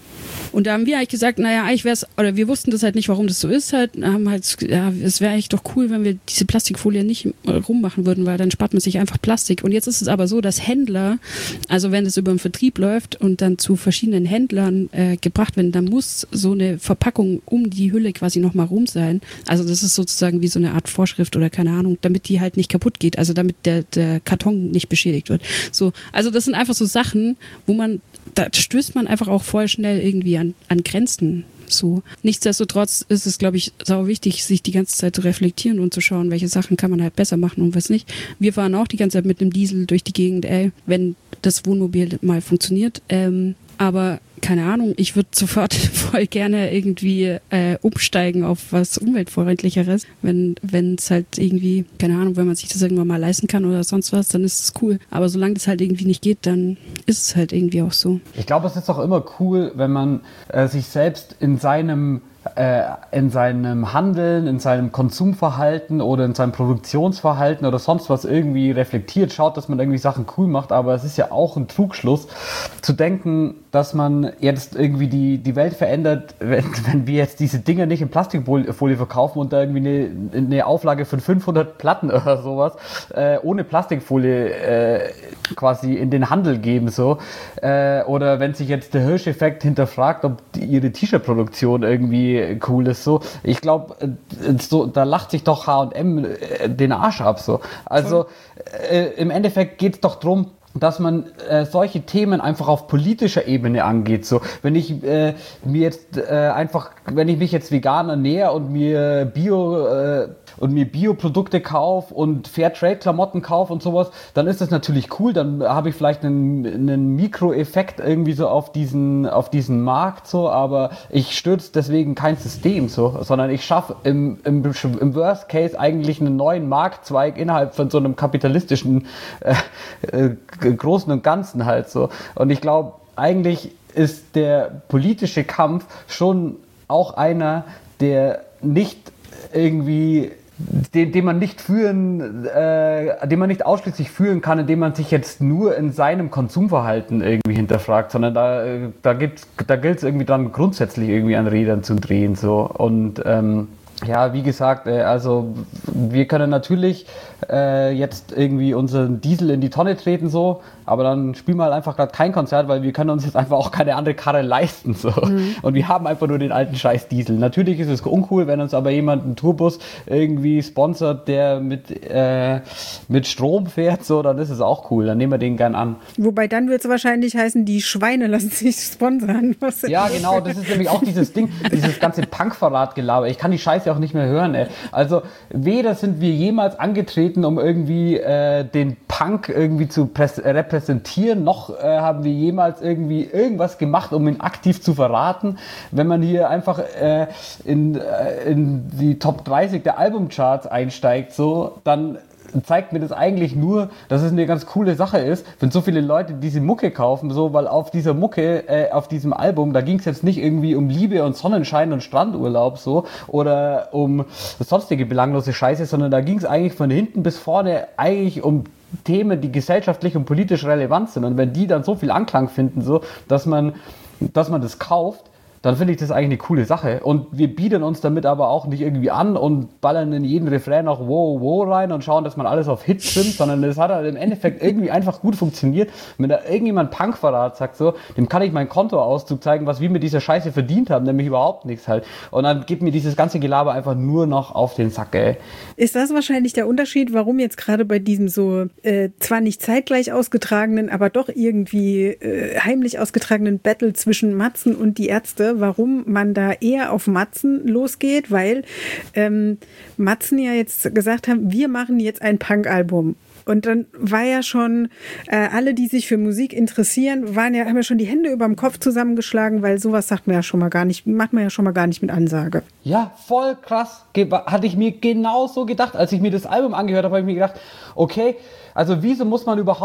Und da haben wir eigentlich gesagt, naja, eigentlich wäre es, oder wir wussten das halt nicht, warum das so ist halt, haben halt, ja, es wäre eigentlich doch cool, wenn wir diese Plastikfolie nicht rummachen würden, weil dann spart man sich einfach Plastik. Und jetzt ist es aber so, dass Händler, also wenn es über den Vertrieb läuft und dann zu verschiedenen Händlern äh, gebracht werden, dann muss so eine Verpackung um die Hülle quasi nochmal rum sein. Also das ist sozusagen wie so eine Art Vorschrift oder keine Ahnung, damit die halt nicht kaputt geht, also damit der, der Karton nicht beschädigt wird. So, also das sind einfach so Sachen, wo man, da stößt man einfach auch voll schnell irgendwie an, an Grenzen. So. Nichtsdestotrotz ist es, glaube ich, sau wichtig, sich die ganze Zeit zu reflektieren und zu schauen, welche Sachen kann man halt besser machen und was nicht. Wir fahren auch die ganze Zeit mit einem Diesel durch die Gegend, ey, wenn das Wohnmobil mal funktioniert. Ähm, aber keine Ahnung, ich würde sofort voll gerne irgendwie äh, umsteigen auf was umweltfreundlicheres. Wenn wenn es halt irgendwie, keine Ahnung, wenn man sich das irgendwann mal leisten kann oder sonst was, dann ist es cool. Aber solange das halt irgendwie nicht geht, dann ist es halt irgendwie auch so. Ich glaube, es ist auch immer cool, wenn man äh, sich selbst in seinem äh, in seinem Handeln, in seinem Konsumverhalten oder in seinem Produktionsverhalten oder sonst was irgendwie reflektiert, schaut, dass man irgendwie Sachen cool macht, aber es ist ja auch ein Trugschluss zu denken, dass man jetzt irgendwie die, die Welt verändert, wenn, wenn wir jetzt diese Dinger nicht in Plastikfolie verkaufen und da irgendwie eine, eine Auflage von fünfhundert Platten oder sowas äh, ohne Plastikfolie äh, quasi in den Handel geben, so. Äh, oder wenn sich jetzt der Hirsch-Effekt hinterfragt, ob die, ihre T-Shirt-Produktion irgendwie cool ist, so. Ich glaube, so, da lacht sich doch H und M den Arsch ab, so. Also äh, im Endeffekt geht es doch drum, dass man äh, solche Themen einfach auf politischer Ebene angeht. So, wenn ich äh, mir jetzt äh, einfach, wenn ich mich jetzt vegan ernähre und mir Bio äh, und mir Bioprodukte kaufe und Fairtrade-Klamotten kaufe und sowas, dann ist das natürlich cool. Dann habe ich vielleicht einen, einen Mikroeffekt irgendwie so auf diesen auf diesen Markt, so, aber ich stürze deswegen kein System, so, sondern ich schaffe im, im, im Worst Case eigentlich einen neuen Marktzweig innerhalb von so einem kapitalistischen äh, äh, Großen und Ganzen halt so. Und ich glaube, eigentlich ist der politische Kampf schon auch einer, der nicht irgendwie, den, den man nicht führen, äh, den man nicht ausschließlich führen kann, indem man sich jetzt nur in seinem Konsumverhalten irgendwie hinterfragt, sondern da, da gibt's, da gilt es irgendwie dann grundsätzlich irgendwie an Rädern zu drehen, so. Und ähm, ja, wie gesagt, äh, also wir können natürlich äh, jetzt irgendwie unseren Diesel in die Tonne treten, so, aber dann spielen wir halt einfach gerade kein Konzert, weil wir können uns jetzt einfach auch keine andere Karre leisten, so. Mhm. Und wir haben einfach nur den alten Scheiß Diesel. Natürlich ist es uncool, wenn uns aber jemand einen Tourbus irgendwie sponsert, der mit, äh, mit Strom fährt, so, dann ist es auch cool, dann nehmen wir den gern an. Wobei dann wird es wahrscheinlich heißen, die Schweine lassen sich sponsern. Was ja, genau, das ist nämlich auch dieses Ding, dieses ganze Punk-Verrat-Gelaber. Ich kann die Scheiße auch nicht mehr hören, ey. Also weder sind wir jemals angetreten, um irgendwie äh, den Punk irgendwie zu präs- repräsentieren, noch äh, haben wir jemals irgendwie irgendwas gemacht, um ihn aktiv zu verraten. Wenn man hier einfach äh, in, äh, in die Top dreißig der Albumcharts einsteigt, so, dann zeigt mir das eigentlich nur, dass es eine ganz coole Sache ist, wenn so viele Leute diese Mucke kaufen, so, weil auf dieser Mucke, äh, auf diesem Album, da ging es jetzt nicht irgendwie um Liebe und Sonnenschein und Strandurlaub, so, oder um sonstige belanglose Scheiße, sondern da ging es eigentlich von hinten bis vorne eigentlich um Themen, die gesellschaftlich und politisch relevant sind. Und wenn die dann so viel Anklang finden, so, dass man, dass man das kauft, dann finde ich das eigentlich eine coole Sache. Und wir bieten uns damit aber auch nicht irgendwie an und ballern in jeden Refrain noch wow, wow rein und schauen, dass man alles auf Hit trimmt, sondern das hat halt im Endeffekt irgendwie einfach gut funktioniert. Wenn da irgendjemand Punkverrat sagt, so, dem kann ich meinen Kontoauszug zeigen, was wir mit dieser Scheiße verdient haben, nämlich überhaupt nichts halt. Und dann geht mir dieses ganze Gelaber einfach nur noch auf den Sack, ey. Ist das wahrscheinlich der Unterschied, warum jetzt gerade bei diesem so äh, zwar nicht zeitgleich ausgetragenen, aber doch irgendwie äh, heimlich ausgetragenen Battle zwischen Matzen und die Ärzte, warum man da eher auf Matzen losgeht, weil ähm, Matzen ja jetzt gesagt haben, wir machen jetzt ein Punk-Album. Und dann war ja schon, äh, alle, die sich für Musik interessieren, waren ja, haben ja schon die Hände über dem Kopf zusammengeschlagen, weil sowas sagt man ja schon mal gar nicht, macht man ja schon mal gar nicht mit Ansage. Ja, voll krass. Ge- hatte ich mir genauso gedacht, als ich mir das Album angehört habe, habe ich mir gedacht, okay, also wieso muss man überhaupt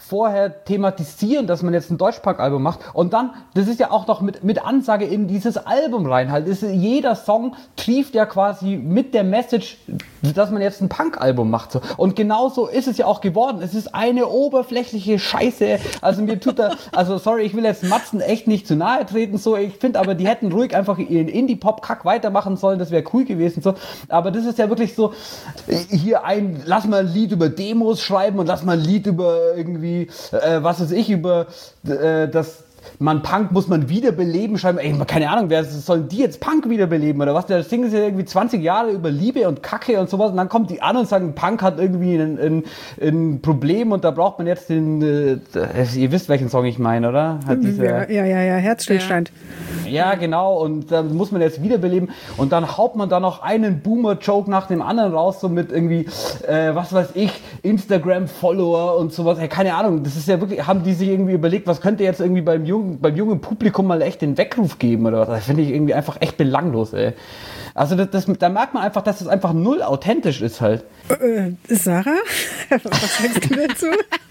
vorher thematisieren, dass man jetzt ein Deutschpunk-Album macht und dann, das ist ja auch noch mit, mit Ansage in dieses Album rein halt, ist, jeder Song trieft ja quasi mit der Message, dass man jetzt ein Punk-Album macht. So. Und genau so ist es ja auch geworden. Es ist eine oberflächliche Scheiße. Also mir tut da, also sorry, ich will jetzt Matzen echt nicht zu nahe treten, so, ich finde aber, die hätten ruhig einfach ihren Indie-Pop-Kack weitermachen sollen, das wäre cool gewesen, so. Aber das ist ja wirklich so, hier ein, lass mal ein Lied über Demos schreiben und lass mal ein Lied über irgendwie, äh, was weiß ich, über äh, das man Punk muss man wiederbeleben, schreiben, ey, keine Ahnung, wer sollen die jetzt Punk wiederbeleben oder was? Da singen sie irgendwie zwanzig Jahre über Liebe und Kacke und sowas und dann kommt die an und sagen, Punk hat irgendwie ein, ein, ein Problem und da braucht man jetzt den, äh, ihr wisst, welchen Song ich meine, oder? Hat diese, ja, ja, ja, ja, Herzstillstand. Ja, genau, und da muss man jetzt wiederbeleben und dann haut man da noch einen Boomer-Joke nach dem anderen raus, so mit irgendwie, äh, was weiß ich, Instagram-Follower und sowas, hey, keine Ahnung, das ist ja wirklich, haben die sich irgendwie überlegt, was könnte jetzt irgendwie beim jungen, beim jungen Publikum mal echt den Weckruf geben oder was? Das finde ich irgendwie einfach echt belanglos, ey. Also das, das, da merkt man einfach, dass das einfach null authentisch ist halt. Äh, Sarah, was sagst du dazu?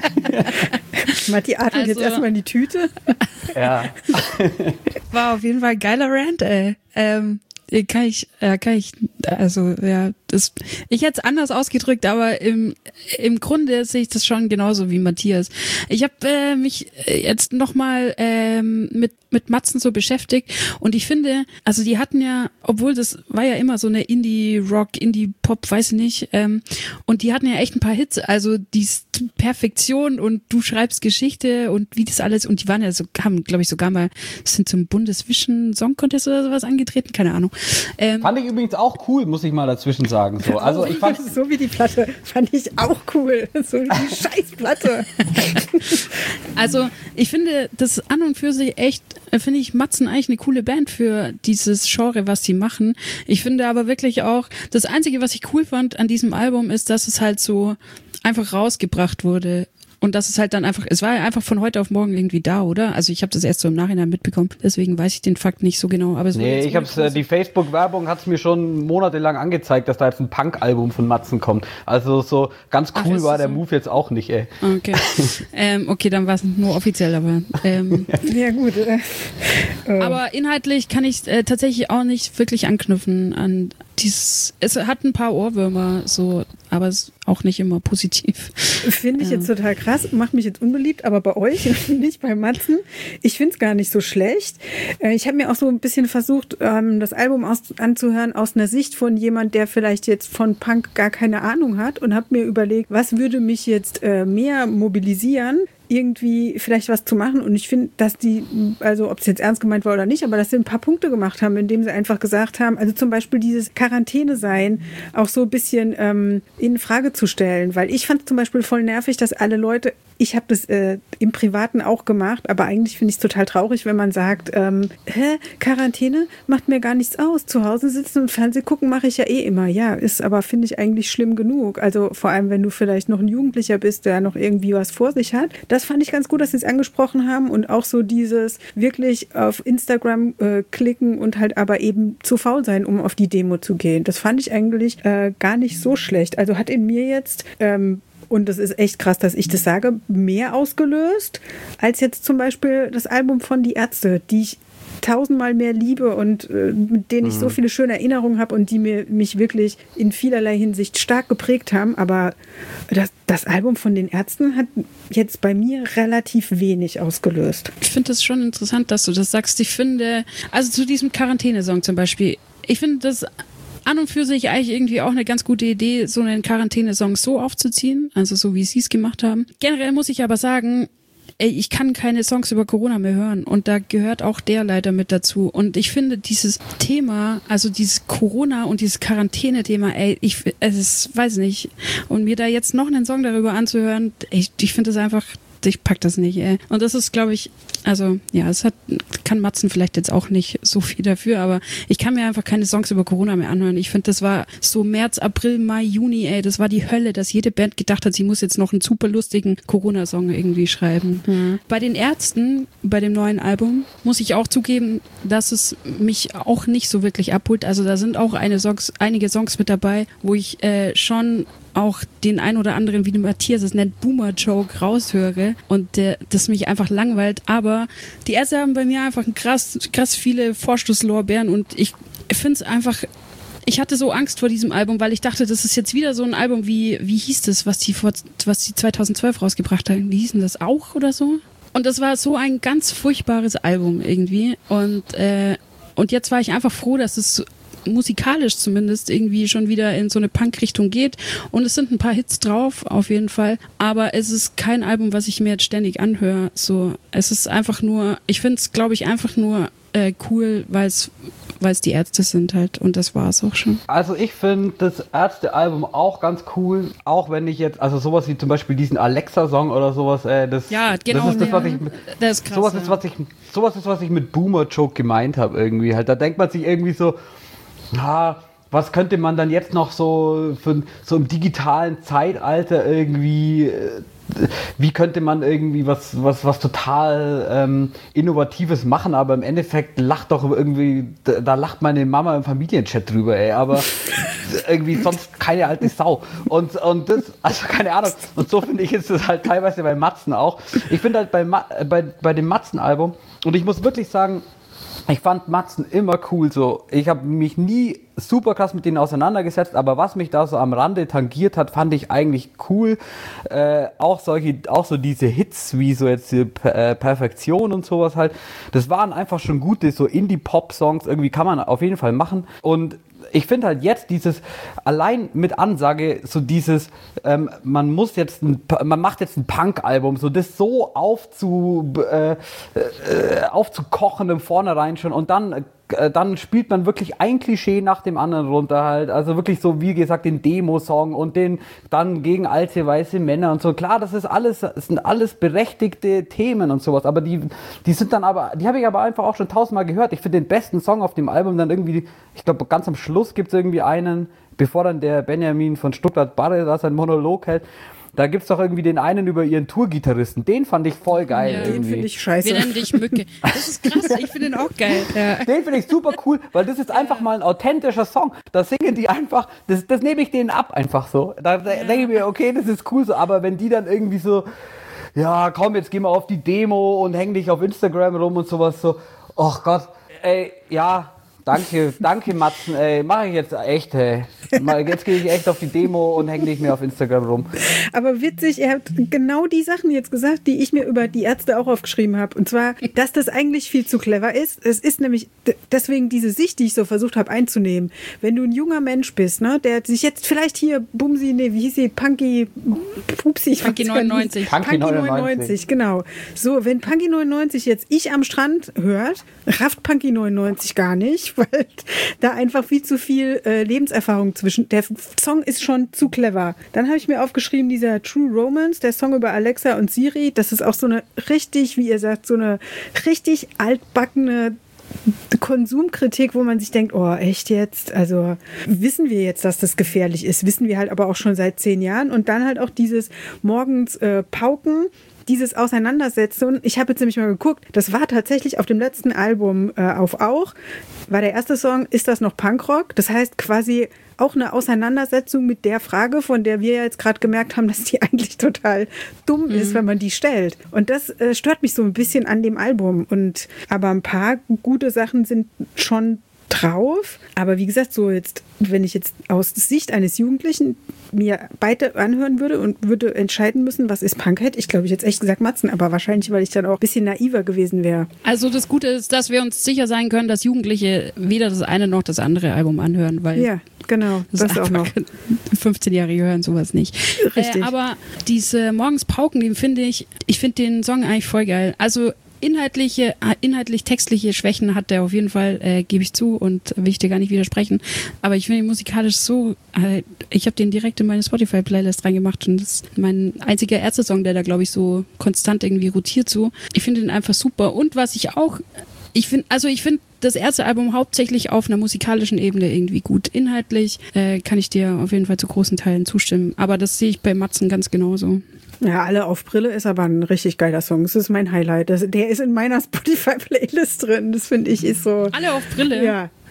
Matti atmet also, jetzt erstmal in die Tüte. Ja. War auf jeden Fall ein geiler Rant, ey. Ähm, kann ich, äh, kann ich, also ja, das, ich hätte es anders ausgedrückt, aber im, im Grunde sehe ich das schon genauso wie Matthias. Ich habe äh, mich jetzt nochmal ähm, mit mit Matzen so beschäftigt und ich finde, also die hatten ja, obwohl das war ja immer so eine Indie-Rock, Indie-Pop, weiß ich nicht, ähm, und die hatten ja echt ein paar Hits, also die Perfektion und du schreibst Geschichte und wie das alles, und die waren ja so, haben glaube ich sogar mal, sind zum Bundesvision Song Contest oder sowas angetreten, keine Ahnung. Ähm, fand ich übrigens auch cool, muss ich mal dazwischen sagen. So, also ich fand so wie die Platte, fand ich auch cool, so wie die Scheißplatte. Also ich finde das an und für sich echt, finde ich Matzen eigentlich eine coole Band für dieses Genre, was sie machen. Ich finde aber wirklich auch, das Einzige, was ich cool fand an diesem Album, ist, dass es halt so einfach rausgebracht wurde. Und das ist halt dann einfach, es war ja einfach von heute auf morgen irgendwie da, oder? Also ich habe das erst so im Nachhinein mitbekommen, deswegen weiß ich den Fakt nicht so genau. Aber es nee, ich hab's, äh, die Facebook-Werbung hat es mir schon monatelang angezeigt, dass da jetzt ein Punk-Album von Matzen kommt. Also so ganz cool Ach, war der so? Move jetzt auch nicht, ey. Okay, ähm, okay, dann war es nur offiziell, aber ähm, ja gut. Äh, aber inhaltlich kann ich äh, tatsächlich auch nicht wirklich anknüpfen an dieses, es hat ein paar Ohrwürmer, so, aber es ist auch nicht immer positiv. Finde ich ja. jetzt total krass, macht mich jetzt unbeliebt, aber bei euch, nicht bei Matzen. Ich finde es gar nicht so schlecht. Ich habe mir auch so ein bisschen versucht, das Album aus, anzuhören aus einer Sicht von jemand, der vielleicht jetzt von Punk gar keine Ahnung hat und habe mir überlegt, was würde mich jetzt mehr mobilisieren, irgendwie vielleicht was zu machen. Und ich finde, dass die, also ob es jetzt ernst gemeint war oder nicht, aber dass sie ein paar Punkte gemacht haben, indem sie einfach gesagt haben, also zum Beispiel dieses Quarantäne-Sein auch so ein bisschen ähm, in Frage zu stellen. Weil ich fand es zum Beispiel voll nervig, dass alle Leute, ich habe das äh, im Privaten auch gemacht, aber eigentlich finde ich es total traurig, wenn man sagt, ähm, hä, Quarantäne macht mir gar nichts aus. Zu Hause sitzen und Fernsehen gucken mache ich ja eh immer. Ja, ist aber, finde ich, eigentlich schlimm genug. Also vor allem, wenn du vielleicht noch ein Jugendlicher bist, der noch irgendwie was vor sich hat. Das fand ich ganz gut, dass sie es angesprochen haben und auch so dieses wirklich auf Instagram äh, klicken und halt aber eben zu faul sein, um auf die Demo zu gehen. Das fand ich eigentlich äh, gar nicht so schlecht. Also hat in mir jetzt ähm, und das ist echt krass, dass ich das sage, mehr ausgelöst als jetzt zum Beispiel das Album von Die Ärzte, die ich tausendmal mehr liebe und äh, mit denen ich so viele schöne Erinnerungen habe und die mir, mich wirklich in vielerlei Hinsicht stark geprägt haben. Aber das, das Album von den Ärzten hat jetzt bei mir relativ wenig ausgelöst. Ich finde das schon interessant, dass du das sagst. Ich finde, also zu diesem Quarantäne-Song zum Beispiel, ich finde das an und für sich eigentlich irgendwie auch eine ganz gute Idee, so einen Quarantäne-Song so aufzuziehen, also so wie sie es gemacht haben. Generell muss ich aber sagen, ey, ich kann keine Songs über Corona mehr hören und da gehört auch der leider mit dazu. Und ich finde dieses Thema, also dieses Corona und dieses Quarantäne-Thema, ey, ich, es ist, weiß nicht, und mir da jetzt noch einen Song darüber anzuhören, ich, ich finde das einfach, ich pack das nicht, ey. Und das ist, glaube ich, also, ja, es hat, kann Matzen vielleicht jetzt auch nicht so viel dafür, aber ich kann mir einfach keine Songs über Corona mehr anhören. Ich finde, das war so März, April, Mai, Juni, ey, das war die Hölle, dass jede Band gedacht hat, sie muss jetzt noch einen super lustigen Corona-Song irgendwie schreiben. Mhm. Bei den Ärzten, bei dem neuen Album, muss ich auch zugeben, dass es mich auch nicht so wirklich abholt. Also da sind auch eine Songs, einige Songs mit dabei, wo ich äh, schon auch den ein oder anderen, wie der Matthias es nennt, Boomer-Joke raushöre und der, das mich einfach langweilt. Aber die Ärzte haben bei mir einfach krass, krass viele Vorstoßlorbeeren und ich finde es einfach, ich hatte so Angst vor diesem Album, weil ich dachte, das ist jetzt wieder so ein Album wie, wie hieß das, was die, vor, was die zweitausendzwölf rausgebracht haben? Wie hieß denn das auch oder so? Und das war so ein ganz furchtbares Album irgendwie und, äh, und jetzt war ich einfach froh, dass es musikalisch zumindest irgendwie schon wieder in so eine Punk-Richtung geht und es sind ein paar Hits drauf, auf jeden Fall, aber es ist kein Album, was ich mir jetzt ständig anhöre, so, es ist einfach nur, ich finde es, glaube ich, einfach nur äh, cool, weil es weil es die Ärzte sind halt und das war es auch schon. Also ich finde das Ärzte-Album auch ganz cool, auch wenn ich jetzt, also sowas wie zum Beispiel diesen Alexa-Song oder sowas, äh, das, ja, genau, das ist das, was ich, das ist krass, sowas ist, was ich, sowas ist, was ich mit Boomer-Joke gemeint habe irgendwie halt, da denkt man sich irgendwie so, ah, was könnte man dann jetzt noch so für so im digitalen Zeitalter irgendwie, äh, wie könnte man irgendwie was, was, was total ähm, Innovatives machen, aber im Endeffekt lacht doch irgendwie, da, da lacht meine Mama im Familienchat drüber, ey, aber irgendwie sonst keine alte Sau. Und, und das, also keine Ahnung, und so finde ich ist es halt teilweise bei Matzen auch. Ich finde halt bei, bei, bei dem Matzen-Album, und ich muss wirklich sagen, ich fand Matzen immer cool, so. Ich habe mich nie super krass mit denen auseinandergesetzt, aber was mich da so am Rande tangiert hat, fand ich eigentlich cool. Äh, auch solche, auch so diese Hits, wie so jetzt die äh, Perfektion und sowas halt. Das waren einfach schon gute, so Indie-Pop-Songs, irgendwie kann man auf jeden Fall machen. Und ich finde halt jetzt dieses, allein mit Ansage, so dieses, ähm, man muss jetzt, ein, man macht jetzt ein Punk-Album, so das so aufzu, äh, äh, aufzukochen im Vornherein schon und dann, äh, dann spielt man wirklich ein Klischee nach dem anderen runter halt, also wirklich so, wie gesagt, den Demo-Song und den dann gegen alte weiße Männer und so. Klar, das ist alles, das sind alles berechtigte Themen und sowas, aber die, die sind dann aber, die habe ich aber einfach auch schon tausendmal gehört. Ich finde den besten Song auf dem Album dann irgendwie, ich glaube, ganz am Schluss gibt es irgendwie einen, bevor dann der Benjamin von Stuttgart-Barre da seinen Monolog hält, da gibt es doch irgendwie den einen über ihren Tourgitarristen. Den fand ich voll geil. Ja, den finde ich scheiße. Wir nennen dich Mücke. Das ist krass, ich finde den auch geil. Ja. Den finde ich super cool, weil das ist einfach mal ein authentischer Song. Da singen die einfach, das, das nehme ich denen ab einfach so. Da, da ja. denke ich mir, okay, das ist cool so, aber wenn die dann irgendwie so, ja komm, jetzt geh mal auf die Demo und häng dich auf Instagram rum und sowas so, ach Gott, ey, ja, Danke, danke Matzen, ey, mache ich jetzt echt, ey. Jetzt gehe ich echt auf die Demo und hänge nicht mehr auf Instagram rum. Aber witzig, ihr habt genau die Sachen jetzt gesagt, die ich mir über die Ärzte auch aufgeschrieben habe. Und zwar, dass das eigentlich viel zu clever ist. Es ist nämlich deswegen diese Sicht, die ich so versucht habe einzunehmen. Wenn du ein junger Mensch bist, ne, der sich jetzt vielleicht hier Bumsi, nee, wie hieß sie, Punky, Pupsi, Punky neunundneunzig. Punky neunundneunzig, genau. So, wenn Punky neunundneunzig jetzt Ich am Strand hört, rafft Punky neunundneunzig gar nicht, weil da einfach viel zu viel äh, Lebenserfahrung zwischen. Der Song ist schon zu clever. Dann habe ich mir aufgeschrieben, dieser True Romance, der Song über Alexa und Siri, das ist auch so eine richtig, wie ihr sagt, so eine richtig altbackene Konsumkritik, wo man sich denkt, oh, echt jetzt? Also wissen wir jetzt, dass das gefährlich ist? Wissen wir halt aber auch schon seit zehn Jahren. Und dann halt auch dieses morgens äh, Pauken, dieses Auseinandersetzen. Ich habe jetzt nämlich mal geguckt, das war tatsächlich auf dem letzten Album äh, auf Auch, war der erste Song, ist das noch Punkrock? Das heißt quasi auch eine Auseinandersetzung mit der Frage, von der wir ja jetzt gerade gemerkt haben, dass die eigentlich total dumm mhm. ist, wenn man die stellt. Und das äh, stört mich so ein bisschen an dem Album. Und aber ein paar gute Sachen sind schon drauf. Aber wie gesagt, so jetzt, wenn ich jetzt aus Sicht eines Jugendlichen mir beide anhören würde und würde entscheiden müssen, was ist Punkhead, ich glaube, ich jetzt echt gesagt Matzen, aber wahrscheinlich, weil ich dann auch ein bisschen naiver gewesen wäre. Also das Gute ist, dass wir uns sicher sein können, dass Jugendliche weder das eine noch das andere Album anhören, weil ja, genau, das, das auch noch. fünfzehnjährige hören sowas nicht. Richtig. Äh, aber diese Morgens Pauken, den finde ich, ich finde den Song eigentlich voll geil. Also Inhaltliche, inhaltlich textliche Schwächen hat der auf jeden Fall, äh, gebe ich zu und will ich dir gar nicht widersprechen. Aber ich finde ihn musikalisch so, äh, ich habe den direkt in meine Spotify-Playlist reingemacht und das ist mein einziger Ärzte-Song, der da, glaube ich, so konstant irgendwie rotiert so. Ich finde ihn einfach super. Und was ich auch, ich finde, also ich finde das Ärzte-Album hauptsächlich auf einer musikalischen Ebene irgendwie gut. Inhaltlich äh, kann ich dir auf jeden Fall zu großen Teilen zustimmen. Aber das sehe ich bei Matzen ganz genauso. Ja, Alle auf Brille ist aber ein richtig geiler Song. Das ist mein Highlight. Das, der ist in meiner Spotify-Playlist drin. Das finde ich ist so. Alle auf Brille? Ja.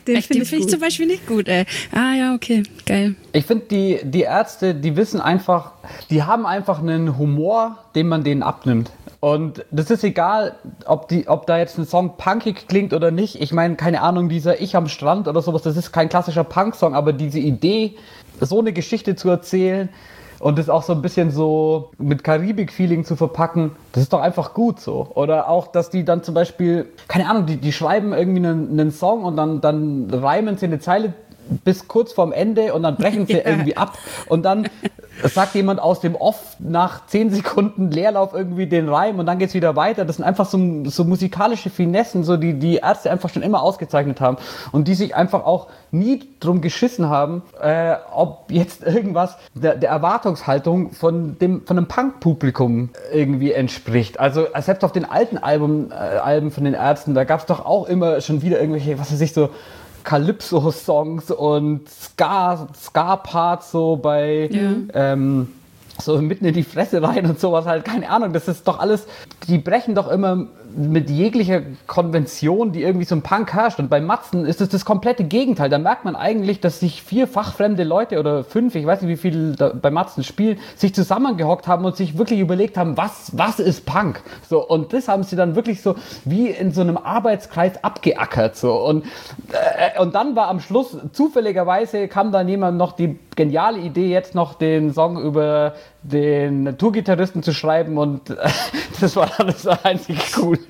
Den Echt, finde den ich, find ich zum Beispiel nicht gut, ey. Ah ja, okay, geil. Ich finde, die, die Ärzte, die wissen einfach, die haben einfach einen Humor, den man denen abnimmt. Und das ist egal, ob, die, ob da jetzt ein Song punkig klingt oder nicht. Ich meine, keine Ahnung, dieser Ich am Strand oder sowas, das ist kein klassischer Punk-Song, aber diese Idee, so eine Geschichte zu erzählen und das auch so ein bisschen so mit Karibik-Feeling zu verpacken, das ist doch einfach gut so. Oder auch, dass die dann zum Beispiel, keine Ahnung, die, die schreiben irgendwie einen, einen Song und dann, dann reimen sie eine Zeile bis kurz vorm Ende und dann brechen sie ja. irgendwie ab und dann sagt jemand aus dem Off nach zehn Sekunden Leerlauf irgendwie den Reim und dann geht's wieder weiter. Das sind einfach so, so musikalische Finessen, so die die Ärzte einfach schon immer ausgezeichnet haben und die sich einfach auch nie drum geschissen haben, äh, ob jetzt irgendwas der, der Erwartungshaltung von dem von einem Punk-Publikum irgendwie entspricht. Also selbst auf den alten Alben, äh, Alben von den Ärzten, da gab's doch auch immer schon wieder irgendwelche, was weiß ich, so Calypso-Songs und Ska, Ska-Parts so bei ja. ähm, so mitten in die Fresse rein und sowas halt, keine Ahnung, das ist doch alles, die brechen doch immer mit jeglicher Konvention, die irgendwie so ein Punk herrscht. Und bei Matzen ist es das komplette Gegenteil. Da merkt man eigentlich, dass sich vier fachfremde Leute oder fünf, ich weiß nicht, wie viele da bei Matzen spielen, sich zusammengehockt haben und sich wirklich überlegt haben, was, was ist Punk? So, und das haben sie dann wirklich so wie in so einem Arbeitskreis abgeackert. So. Und, äh, und dann war am Schluss, zufälligerweise kam dann jemand noch die geniale Idee, jetzt noch den Song über den Naturgitarristen zu schreiben und äh, das war dann das einzige Coole.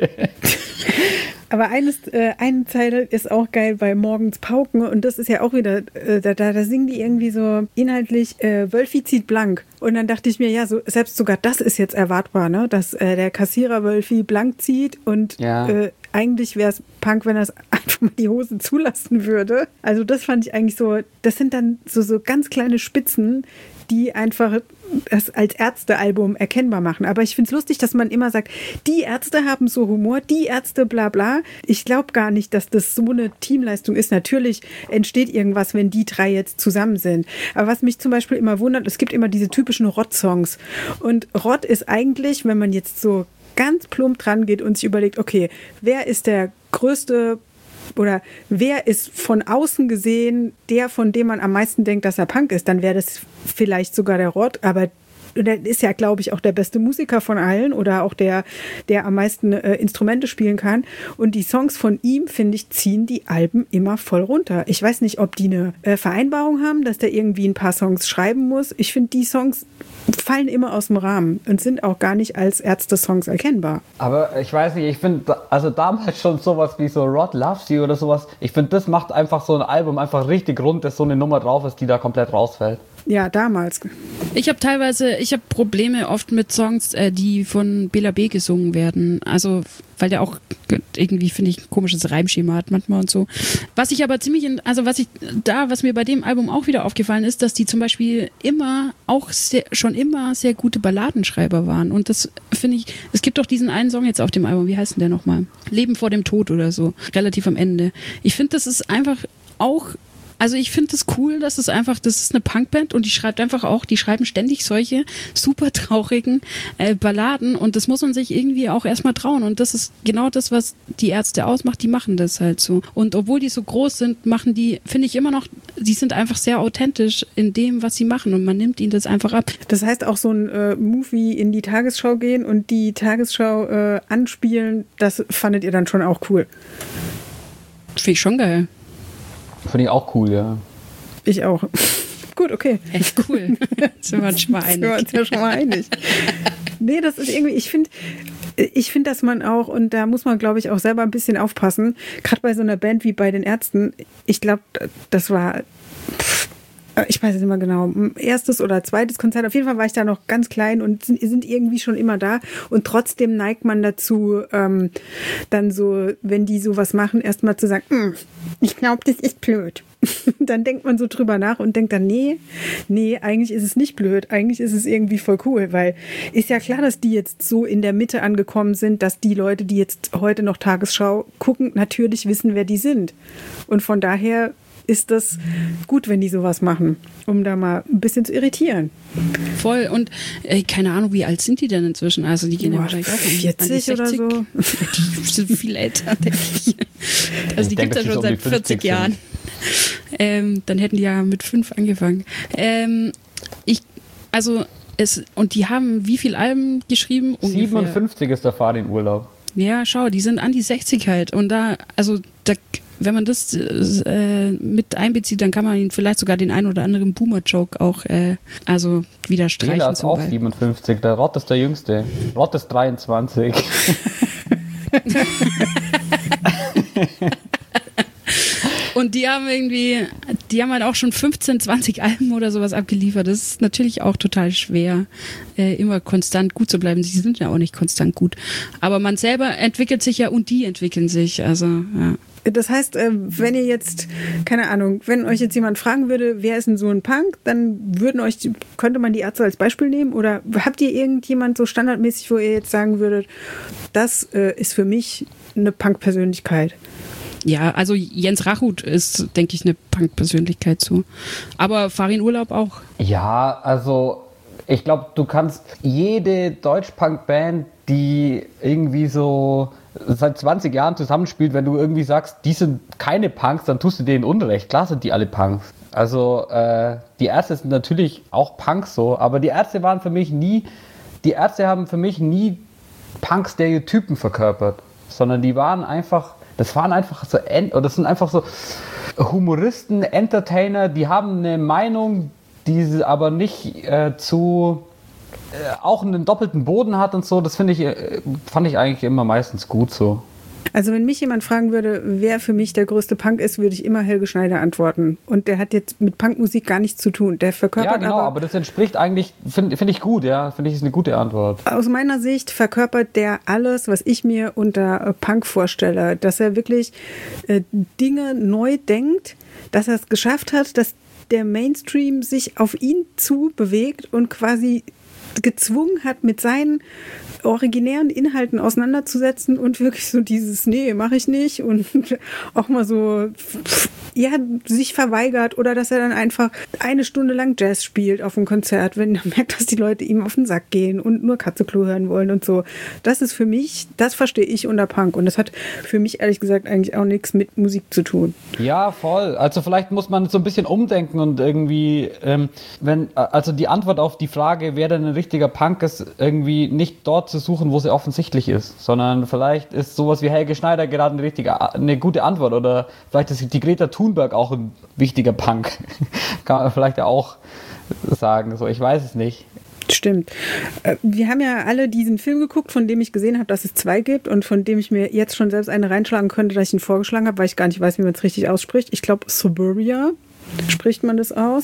Aber eines, äh, eine Zeile ist auch geil bei Morgens Pauken und das ist ja auch wieder, äh, da, da, da singen die irgendwie so inhaltlich, äh, Wölfi zieht blank. Und dann dachte ich mir, ja, so, selbst sogar das ist jetzt erwartbar, ne? Dass äh, der Kassierer Wölfi blank zieht und ja. äh, eigentlich wäre es Punk, wenn er es einfach mal die Hose zulassen würde. Also das fand ich eigentlich so, das sind dann so, so ganz kleine Spitzen, die einfach das als Ärzte-Album erkennbar machen. Aber ich finde es lustig, dass man immer sagt, die Ärzte haben so Humor, die Ärzte bla bla. Ich glaube gar nicht, dass das so eine Teamleistung ist. Natürlich entsteht irgendwas, wenn die drei jetzt zusammen sind. Aber was mich zum Beispiel immer wundert, es gibt immer diese typischen Rott-Songs. Und Rott ist eigentlich, wenn man jetzt so ganz plump dran geht und sich überlegt, okay, wer ist der größte oder wer ist von außen gesehen der, von dem man am meisten denkt, dass er Punk ist, dann wäre das vielleicht sogar der Rott, aber der ist ja, glaube ich, auch der beste Musiker von allen oder auch der, der am meisten äh, Instrumente spielen kann. Und die Songs von ihm, finde ich, ziehen die Alben immer voll runter. Ich weiß nicht, ob die eine äh, Vereinbarung haben, dass der irgendwie ein paar Songs schreiben muss. Ich finde, die Songs fallen immer aus dem Rahmen und sind auch gar nicht als Ärzte-Songs erkennbar. Aber ich weiß nicht, ich finde, also damals schon sowas wie so Rod Loves You oder sowas, ich finde, das macht einfach so ein Album einfach richtig rund, dass so eine Nummer drauf ist, die da komplett rausfällt. Ja, damals. Ich habe teilweise, ich habe Probleme oft mit Songs, äh, die von Bela B. gesungen werden. Also, weil der auch irgendwie, finde ich, ein komisches Reimschema hat manchmal und so. Was ich aber ziemlich, in, also was ich da, was mir bei dem Album auch wieder aufgefallen ist, dass die zum Beispiel immer, auch sehr, schon immer sehr gute Balladenschreiber waren. Und das finde ich, es gibt doch diesen einen Song jetzt auf dem Album, wie heißt denn der nochmal? Leben vor dem Tod oder so, relativ am Ende. Ich finde, das ist einfach auch Also ich finde es das cool, dass es einfach, das ist eine Punkband und die schreibt einfach auch, die schreiben ständig solche super traurigen äh, Balladen und das muss man sich irgendwie auch erstmal trauen und das ist genau das, was die Ärzte ausmacht, die machen das halt so. Und obwohl die so groß sind, machen die, finde ich immer noch, die sind einfach sehr authentisch in dem, was sie machen und man nimmt ihnen das einfach ab. Das heißt auch so ein äh, Movie in die Tagesschau gehen und die Tagesschau äh, anspielen, das fandet ihr dann schon auch cool? Finde ich schon geil. Finde ich auch cool, ja. Ich auch. Gut, okay. Echt cool. Sind wir uns schon mal einig. Sind wir uns ja schon mal einig. Nee, das ist irgendwie, ich finde, ich finde, dass man auch, und da muss man, glaube ich, auch selber ein bisschen aufpassen, gerade bei so einer Band wie bei den Ärzten, ich glaube, das war, ich weiß es nicht mehr genau, erstes oder zweites Konzert, auf jeden Fall war ich da noch ganz klein und sind, sind irgendwie schon immer da und trotzdem neigt man dazu, ähm, dann so, wenn die sowas machen, erstmal zu sagen, ich glaube, das ist blöd. Dann denkt man so drüber nach und denkt dann, nee, nee, eigentlich ist es nicht blöd, eigentlich ist es irgendwie voll cool, weil ist ja klar, dass die jetzt so in der Mitte angekommen sind, dass die Leute, die jetzt heute noch Tagesschau gucken, natürlich wissen, wer die sind. Und von daher ist das gut, wenn die sowas machen, um da mal ein bisschen zu irritieren. Voll. Und äh, keine Ahnung, wie alt sind die denn inzwischen? Also die gehen Boah, ja wahrscheinlich auch vierzig an die oder sechzig. so. Die sind viel älter, denke ich. Also die denke, gibt es ja dass schon die so um seit die vierzig fünfzig Jahren. Ähm, dann hätten die ja mit fünf angefangen. Ähm, ich, also es, und die haben wie viele Alben geschrieben? Ungefähr. siebenundfünfzig ist der Farin-Urlaub. Ja, schau, die sind an die sechzig halt. Und da, also da, wenn man das äh, mit einbezieht, dann kann man ihnen vielleicht sogar den einen oder anderen Boomer-Joke auch äh, also wieder streichen. Jeder ist auch siebenundfünfzig, der Rott ist der Jüngste. Rott ist dreiundzwanzig. Und die haben irgendwie, die haben halt auch schon fünfzehn, zwanzig Alben oder sowas abgeliefert. Das ist natürlich auch total schwer, äh, immer konstant gut zu bleiben. Sie sind ja auch nicht konstant gut. Aber man selber entwickelt sich ja und die entwickeln sich. Also, ja. Das heißt, wenn ihr jetzt, keine Ahnung, wenn euch jetzt jemand fragen würde, wer ist denn so ein Punk, dann würden euch, könnte man die Ärzte als Beispiel nehmen? Oder habt ihr irgendjemand so standardmäßig, wo ihr jetzt sagen würdet, das äh, ist für mich eine Punk-Persönlichkeit? Ja, also Jens Rachut ist, denke ich, eine Punk-Persönlichkeit so. Aber Farin-Urlaub auch. Ja, also ich glaube, du kannst jede Deutsch-Punk-Band, die irgendwie so seit zwanzig Jahren zusammenspielt, wenn du irgendwie sagst, die sind keine Punks, dann tust du denen Unrecht. Klar sind die alle Punks. Also äh, die Ärzte sind natürlich auch Punks so, aber die Ärzte waren für mich nie, die Ärzte haben für mich nie Punk-Stereotypen verkörpert, sondern die waren einfach, das waren einfach so, oder das sind einfach so Humoristen, Entertainer, die haben eine Meinung, die sie aber nicht äh, zu äh, auch einen doppelten Boden hat und so. Das finde ich, äh, fand ich eigentlich immer meistens gut so. Also wenn mich jemand fragen würde, wer für mich der größte Punk ist, würde ich immer Helge Schneider antworten. Und der hat jetzt mit Punkmusik gar nichts zu tun. Der verkörpert ja, genau, aber, aber das entspricht eigentlich, finde find ich gut, ja. Finde ich, ist eine gute Antwort. Aus meiner Sicht verkörpert der alles, was ich mir unter äh, Punk vorstelle. Dass er wirklich äh, Dinge neu denkt, dass er es geschafft hat, dass der Mainstream sich auf ihn zu bewegt und quasi gezwungen hat, mit seinen originären Inhalten auseinanderzusetzen und wirklich so dieses, nee, mache ich nicht und auch mal so, ja, sich verweigert oder dass er dann einfach eine Stunde lang Jazz spielt auf einem Konzert, wenn er merkt, dass die Leute ihm auf den Sack gehen und nur Katzeklo hören wollen und so. Das ist für mich, das verstehe ich unter Punk und das hat für mich ehrlich gesagt eigentlich auch nichts mit Musik zu tun. Ja, voll. Also vielleicht muss man so ein bisschen umdenken und irgendwie, ähm, wenn, also die Antwort auf die Frage, wer denn ein richtiger Punk ist, irgendwie nicht dort zu suchen, wo sie offensichtlich ist, sondern vielleicht ist sowas wie Helge Schneider gerade eine richtige, eine gute Antwort oder vielleicht ist die Greta Thunberg auch ein wichtiger Punk. Kann man vielleicht auch sagen, so, ich weiß es nicht. Stimmt. Wir haben ja alle diesen Film geguckt, von dem ich gesehen habe, dass es zwei gibt und von dem ich mir jetzt schon selbst eine reinschlagen könnte, dass ich ihn vorgeschlagen habe, weil ich gar nicht weiß, wie man es richtig ausspricht. Ich glaube Suburbia. Spricht man das aus?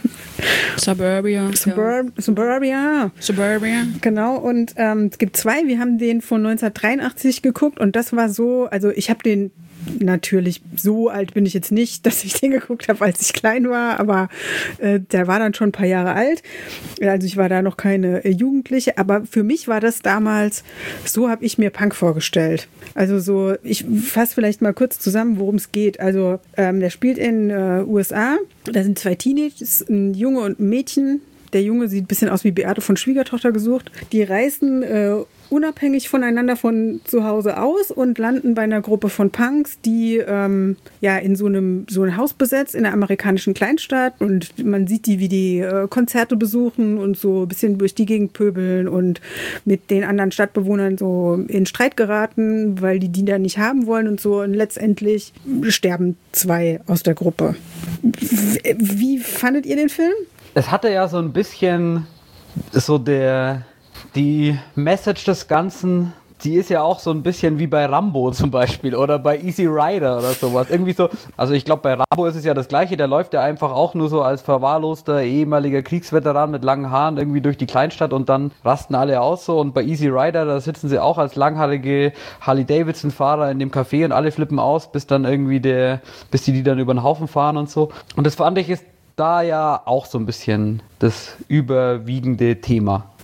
Suburbia. Subur- ja. Suburbia. Suburbia. Genau, und ähm, es gibt zwei. Wir haben den von neunzehnhundertdreiundachtzig geguckt und das war so, also ich habe den natürlich, so alt bin ich jetzt nicht, dass ich den geguckt habe, als ich klein war, aber äh, der war dann schon ein paar Jahre alt. Also ich war da noch keine äh, Jugendliche, aber für mich war das damals, so habe ich mir Punk vorgestellt. Also so, ich fasse vielleicht mal kurz zusammen, worum es geht. Also ähm, der spielt in äh, U S A, da sind zwei Teenagers, ein Junge und ein Mädchen. Der Junge sieht ein bisschen aus wie Beate von Schwiegertochter gesucht. Die reisen äh, unabhängig voneinander von zu Hause aus und landen bei einer Gruppe von Punks, die ähm, ja in so einem so ein Haus besetzt in einer amerikanischen Kleinstadt und man sieht die, wie die äh, Konzerte besuchen und so ein bisschen durch die Gegend pöbeln und mit den anderen Stadtbewohnern so in Streit geraten, weil die die da nicht haben wollen und so und letztendlich sterben zwei aus der Gruppe. Wie, wie fandet ihr den Film? Es hatte ja so ein bisschen so der die Message des Ganzen, die ist ja auch so ein bisschen wie bei Rambo zum Beispiel oder bei Easy Rider oder sowas. Irgendwie so, also ich glaube bei Rambo ist es ja das Gleiche, der läuft ja einfach auch nur so als verwahrloster ehemaliger Kriegsveteran mit langen Haaren irgendwie durch die Kleinstadt und dann rasten alle aus so und bei Easy Rider, da sitzen sie auch als langhaarige Harley-Davidson-Fahrer in dem Café und alle flippen aus, bis dann irgendwie der, bis die die dann über den Haufen fahren und so. Und das fand ich ist da ja auch so ein bisschen das überwiegende Thema.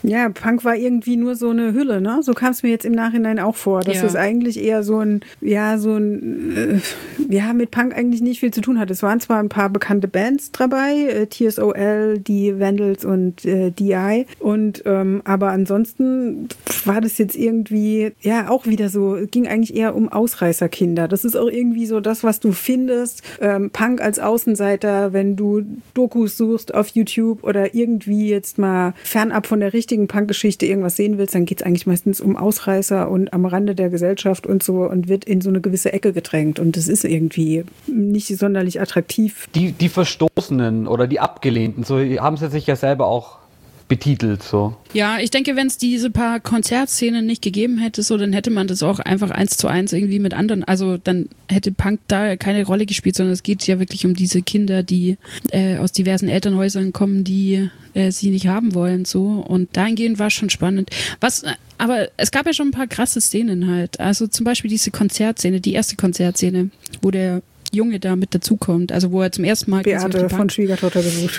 Ja, Punk war irgendwie nur so eine Hülle, ne? So kam es mir jetzt im Nachhinein auch vor, dass Ja. es eigentlich eher so ein, ja, so ein, äh, ja, mit Punk eigentlich nicht viel zu tun hat. Es waren zwar ein paar bekannte Bands dabei, äh, T S O L, die Vandals und äh, D I, und ähm, aber ansonsten war das jetzt irgendwie, ja, auch wieder so, ging eigentlich eher um Ausreißerkinder. Das ist auch irgendwie so das, was du findest, ähm, Punk als Außenseiter, wenn du Dokus suchst auf YouTube oder irgendwie jetzt mal fernab von der richtigen Punk-Geschichte irgendwas sehen willst, dann geht es eigentlich meistens um Ausreißer und am Rande der Gesellschaft und so und wird in so eine gewisse Ecke gedrängt. Und das ist irgendwie nicht sonderlich attraktiv. Die, die Verstoßenen oder die Abgelehnten, so haben sie sich ja selber auch betitelt. So. Ja, ich denke, wenn es diese paar Konzertszenen nicht gegeben hätte, so, dann hätte man das auch einfach eins zu eins irgendwie mit anderen, also dann hätte Punk da keine Rolle gespielt, sondern es geht ja wirklich um diese Kinder, die äh, aus diversen Elternhäusern kommen, die äh, sie nicht haben wollen, so, und dahingehend war es schon spannend. Was, aber es gab ja schon ein paar krasse Szenen halt, also zum Beispiel diese Konzertszene, die erste Konzertszene, wo der Junge da mit dazukommt, also wo er zum ersten Mal Beate von Schwiegertochter besucht.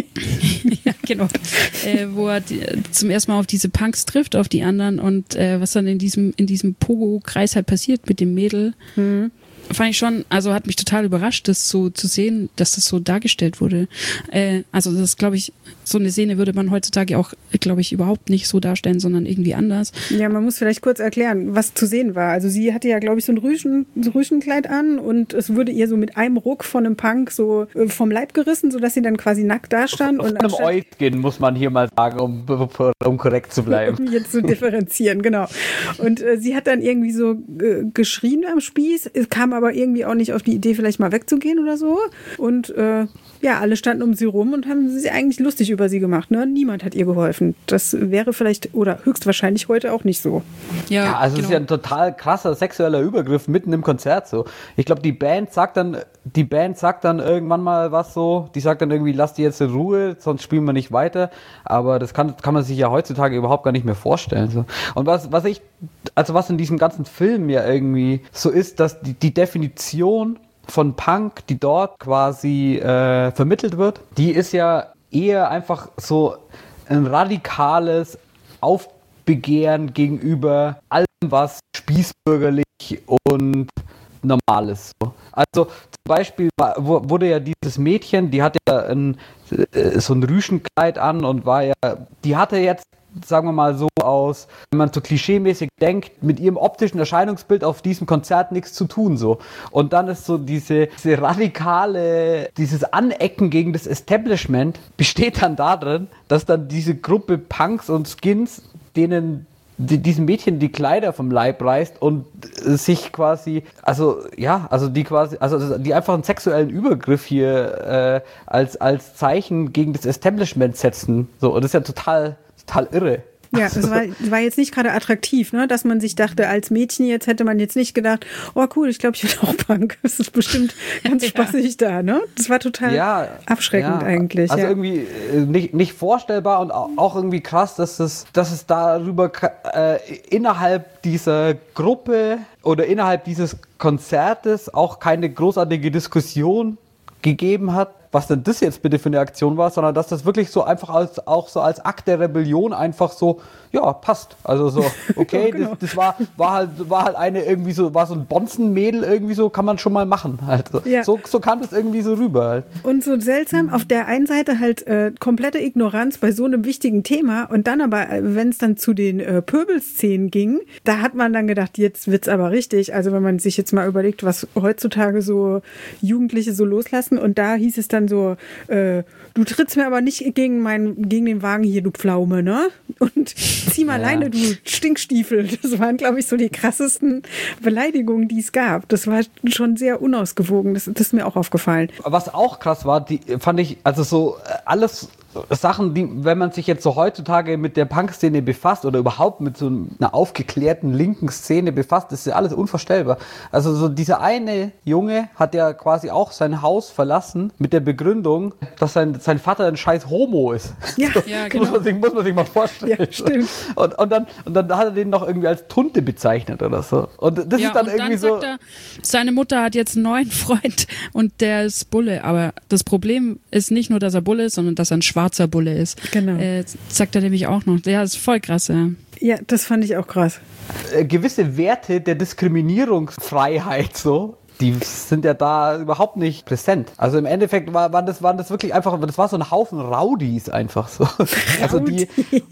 ja, genau. Äh, wo er die, zum ersten Mal auf diese Punks trifft, auf die anderen, und äh, was dann in diesem, in diesem Pogo-Kreis halt passiert mit dem Mädel, mhm. fand ich schon, also hat mich total überrascht, das so zu sehen, dass das so dargestellt wurde. Äh, also das ist, glaube ich, so eine Szene würde man heutzutage auch, glaube ich, überhaupt nicht so darstellen, sondern irgendwie anders. Ja, man muss vielleicht kurz erklären, was zu sehen war. Also sie hatte ja, glaube ich, so ein Rüschen, so Rüschenkleid an und es wurde ihr so mit einem Ruck von einem Punk so äh, vom Leib gerissen, sodass sie dann quasi nackt dastand. Von einem Eutgen, muss man hier mal sagen, um, um korrekt zu bleiben. Um jetzt zu differenzieren, genau. Und äh, sie hat dann irgendwie so äh, geschrien am Spieß, es kam aber irgendwie auch nicht auf die Idee, vielleicht mal wegzugehen oder so. Und äh, ja, alle standen um sie rum und haben sie eigentlich lustig über sie gemacht. Ne? Niemand hat ihr geholfen. Das wäre vielleicht oder höchstwahrscheinlich heute auch nicht so. Ja, ja also genau. Es ist ja ein total krasser sexueller Übergriff mitten im Konzert so. Ich glaube, die Band sagt dann, die Band sagt dann irgendwann mal was so, die sagt dann irgendwie, lass die jetzt in Ruhe, sonst spielen wir nicht weiter. Aber das kann, kann man sich ja heutzutage überhaupt gar nicht mehr vorstellen. So. Und was, was ich, also was in diesem ganzen Film ja irgendwie so ist, dass die, die Definition von Punk, die dort quasi äh, vermittelt wird, die ist ja eher einfach so ein radikales Aufbegehren gegenüber allem, was spießbürgerlich und normal ist. Also zum Beispiel wurde ja dieses Mädchen, die hatte ja ein, so ein Rüschenkleid an und war ja, die hatte jetzt, sagen wir mal so aus, wenn man so klischeemäßig denkt, mit ihrem optischen Erscheinungsbild auf diesem Konzert nichts zu tun, so. Und dann ist so diese, diese radikale, dieses Anecken gegen das Establishment besteht dann darin, dass dann diese Gruppe Punks und Skins, denen die, diesem Mädchen die Kleider vom Leib reißt und sich quasi, also ja, also die quasi, also die einfach einen sexuellen Übergriff hier äh, als, als Zeichen gegen das Establishment setzen, so. Und das ist ja total total irre. Ja, es war, war jetzt nicht gerade attraktiv, ne? Dass man sich dachte, als Mädchen jetzt hätte man jetzt nicht gedacht, oh cool, ich glaube, ich will auch Punk. Das ist bestimmt ganz ja. spaßig da, ne? Das war total ja, abschreckend ja. eigentlich. Also ja. irgendwie nicht, nicht vorstellbar und auch irgendwie krass, dass es, dass es darüber äh, innerhalb dieser Gruppe oder innerhalb dieses Konzertes auch keine großartige Diskussion gegeben hat, was denn das jetzt bitte für eine Aktion war, sondern dass das wirklich so einfach als, auch so als Akt der Rebellion einfach so, ja, passt. Also so, okay, genau. das, das war, war halt, war halt eine irgendwie so, war so ein Bonzenmädel irgendwie so, kann man schon mal machen halt. So, ja. so, so kam das irgendwie so rüber halt. Und so seltsam, auf der einen Seite halt äh, komplette Ignoranz bei so einem wichtigen Thema und dann aber, äh, wenn es dann zu den äh, Pöbelszenen ging, da hat man dann gedacht, jetzt wird's aber richtig. Also wenn man sich jetzt mal überlegt, was heutzutage so Jugendliche so loslassen und da hieß es dann so, äh, du trittst mir aber nicht gegen meinen, gegen den Wagen hier, du Pflaume, ne? Und zieh mal ja. alleine, du Stinkstiefel. Das waren, glaube ich, so die krassesten Beleidigungen, die es gab. Das war schon sehr unausgewogen. Das, das ist mir auch aufgefallen. Was auch krass war, die fand ich, also so alles Sachen, die, wenn man sich jetzt so heutzutage mit der Punk-Szene befasst oder überhaupt mit so einer aufgeklärten linken Szene befasst, ist ja alles unvorstellbar. Also so dieser eine Junge hat ja quasi auch sein Haus verlassen mit der Begründung, dass sein, sein Vater ein scheiß Homo ist. Ja, so, ja genau. Muss man sich, muss man sich mal vorstellen. Ja, stimmt. Und, und, dann, und dann hat er den noch irgendwie als Tunte bezeichnet oder so. Und das ja, ist dann und irgendwie dann so... Sagt er, seine Mutter hat jetzt einen neuen Freund und der ist Bulle. Aber das Problem ist nicht nur, dass er Bulle ist, sondern dass er ein schwarzer schwarzer Bulle ist. Genau. Äh, sagt er nämlich auch noch. Ja, das ist voll krass, ja. Ja, das fand ich auch krass. Äh, gewisse Werte der Diskriminierungsfreiheit so, die sind ja da überhaupt nicht präsent. Also im Endeffekt war, waren, das, waren das wirklich einfach, das war so ein Haufen Rowdies einfach so. Also die,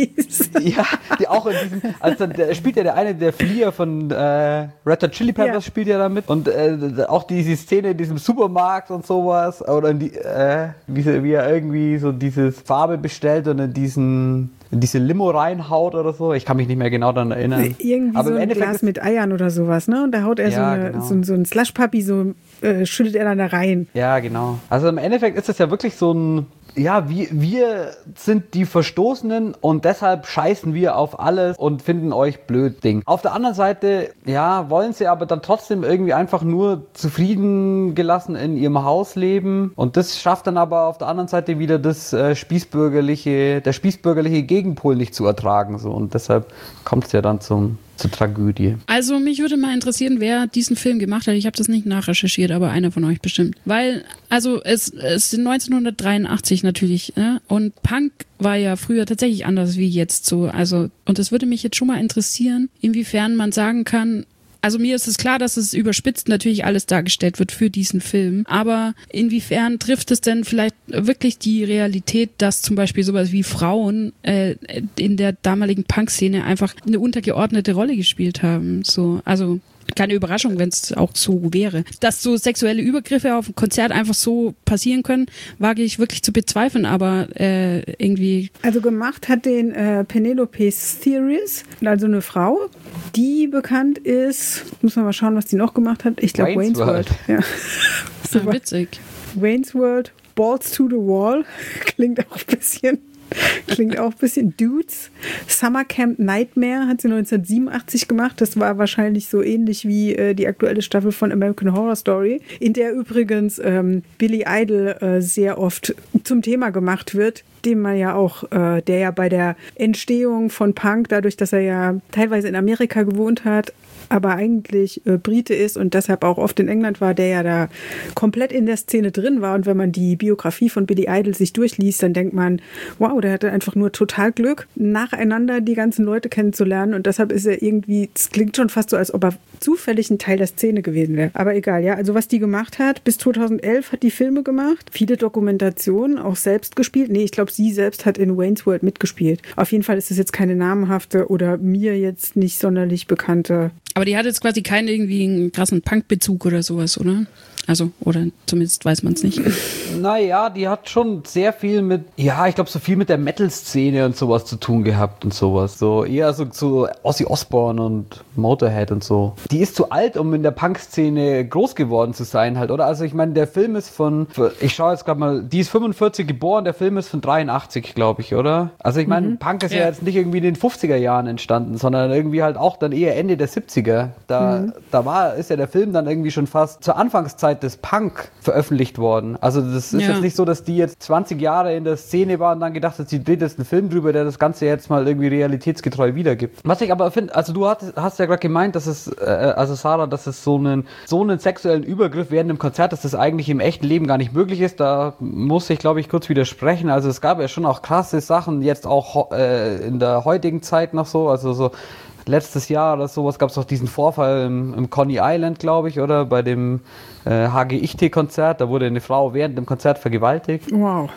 ja, die auch in diesem, also der spielt ja der eine, der Flieger von äh, Red Hot Chili Peppers ja. spielt ja da mit. Und äh, auch diese Szene in diesem Supermarkt und sowas, oder in die, äh, wie, wie er irgendwie so dieses Farbe bestellt und in diesen in diese Limo reinhaut oder so. Ich kann mich nicht mehr genau daran erinnern. Irgendwie aber so ein Glas mit Eiern oder sowas, ne? Und da haut er ja, so, eine, genau. so, so ein Slush-Puppy, so äh, schüttet er dann da rein. Ja, genau. Also im Endeffekt ist das ja wirklich so ein, ja, wir, wir sind die Verstoßenen und deshalb scheißen wir auf alles und finden euch blöd Ding. Auf der anderen Seite, ja, wollen sie aber dann trotzdem irgendwie einfach nur zufrieden gelassen in ihrem Haus leben und das schafft dann aber auf der anderen Seite wieder das äh, spießbürgerliche, der spießbürgerliche Gegenpol nicht zu ertragen, so, und deshalb kommt es ja dann zum zur Tragödie. Also mich würde mal interessieren, wer diesen Film gemacht hat. Ich habe das nicht nachrecherchiert, aber einer von euch bestimmt. Weil, also es ist neunzehnhundertdreiundachtzig natürlich, ne? Und Punk war ja früher tatsächlich anders wie jetzt so. Also, und es würde mich jetzt schon mal interessieren, inwiefern man sagen kann, also mir ist es klar, dass es überspitzt natürlich alles dargestellt wird für diesen Film, aber inwiefern trifft es denn vielleicht wirklich die Realität, dass zum Beispiel sowas wie Frauen äh, in der damaligen Punk-Szene einfach eine untergeordnete Rolle gespielt haben? So, also keine Überraschung, wenn es auch so wäre. Dass so sexuelle Übergriffe auf dem Konzert einfach so passieren können, wage ich wirklich zu bezweifeln, aber äh, irgendwie... Also gemacht hat den äh, Penelope Theories, also eine Frau, die bekannt ist, muss man mal schauen, was die noch gemacht hat. Ich glaube Wayne's, Wayne's World. World. Ja. So witzig. Wayne's World, Balls to the Wall, klingt auch ein bisschen... Klingt auch ein bisschen Dudes. Summer Camp Nightmare hat sie neunzehnhundertsiebenundachtzig gemacht. Das war wahrscheinlich so ähnlich wie äh, die aktuelle Staffel von American Horror Story, in der übrigens ähm, Billy Idol äh, sehr oft zum Thema gemacht wird, dem man ja auch, äh, der ja bei der Entstehung von Punk, dadurch, dass er ja teilweise in Amerika gewohnt hat, aber eigentlich äh, Brite ist und deshalb auch oft in England war, der ja da komplett in der Szene drin war. Und wenn man die Biografie von Billy Idol sich durchliest, dann denkt man, wow, der hatte einfach nur total Glück, nacheinander die ganzen Leute kennenzulernen. Und deshalb ist er irgendwie, es klingt schon fast so, als ob er zufällig ein Teil der Szene gewesen wäre. Aber egal, ja. Also was die gemacht hat, bis zweitausendelf hat die Filme gemacht, viele Dokumentationen, auch selbst gespielt. Nee, ich glaube, sie selbst hat in Wayne's World mitgespielt. Auf jeden Fall ist es jetzt keine namhafte oder mir jetzt nicht sonderlich bekannte. Aber die hat jetzt quasi keinen irgendwie einen krassen Punk-Bezug oder sowas, oder? Also, oder zumindest weiß man es nicht. Naja, die hat schon sehr viel mit, ja, ich glaube, so viel mit der Metal-Szene und sowas zu tun gehabt und sowas. So eher so, so Ozzy Osbourne und Motorhead und so. Die ist zu alt, um in der Punk-Szene groß geworden zu sein halt, oder? Also ich meine, der Film ist von, ich schaue jetzt gerade mal, die ist fünfundvierzig geboren, der Film ist von dreiundachtzig, glaube ich, oder? Also ich meine, mhm. Punk ist ja. ja jetzt nicht irgendwie in den fünfziger Jahren entstanden, sondern irgendwie halt auch dann eher Ende der siebziger. Da, mhm. da war, ist ja der Film dann irgendwie schon fast zur Anfangszeit des Punk veröffentlicht worden. Also das ist ja. jetzt nicht so, dass die jetzt zwanzig Jahre in der Szene waren und dann gedacht hat, sie dreht jetzt einen Film drüber, der das Ganze jetzt mal irgendwie realitätsgetreu wiedergibt. Was ich aber finde, also du hast, hast ja gerade gemeint, dass es, äh, also Sarah, dass es so einen, so einen sexuellen Übergriff während dem Konzert, dass das eigentlich im echten Leben gar nicht möglich ist. Da muss ich, glaube ich, kurz widersprechen. Also es gab ja schon auch krasse Sachen, jetzt auch äh, in der heutigen Zeit noch so, also so letztes Jahr oder sowas gab es auch diesen Vorfall im, im Coney Island, glaube ich, oder bei dem äh, H G I T-Konzert. Da wurde eine Frau während dem Konzert vergewaltigt. Wow.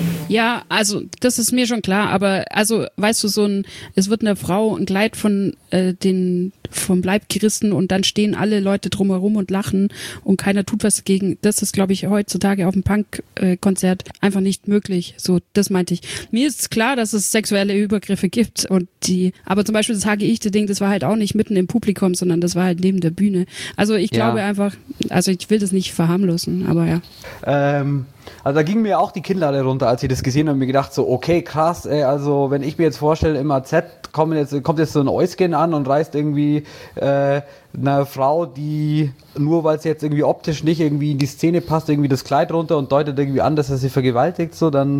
Ja, also das ist mir schon klar, aber also weißt du, so ein, es wird einer Frau ein Kleid von äh, den vom Leib gerissen und dann stehen alle Leute drumherum und lachen und keiner tut was dagegen. Das ist, glaube ich, heutzutage auf dem Punk-Konzert einfach nicht möglich. So, das meinte ich. Mir ist klar, dass es sexuelle Übergriffe gibt und die, aber zum Beispiel das H G I T-Ding, das war halt auch nicht mitten im Publikum, sondern das war halt neben der Bühne. Also ich glaube ja. einfach, also ich will das nicht verharmlosen, aber ja. Ähm, also da ging mir auch die Kinnlade runter, als ich das gesehen habe und mir gedacht so, okay, krass, ey, also wenn ich mir jetzt vorstelle, im A Z kommt jetzt, kommt jetzt so ein Eusgen an und reißt irgendwie äh, einer Frau, die nur weil sie jetzt irgendwie optisch nicht irgendwie in die Szene passt, irgendwie das Kleid runter und deutet irgendwie an, dass er sie vergewaltigt, so, dann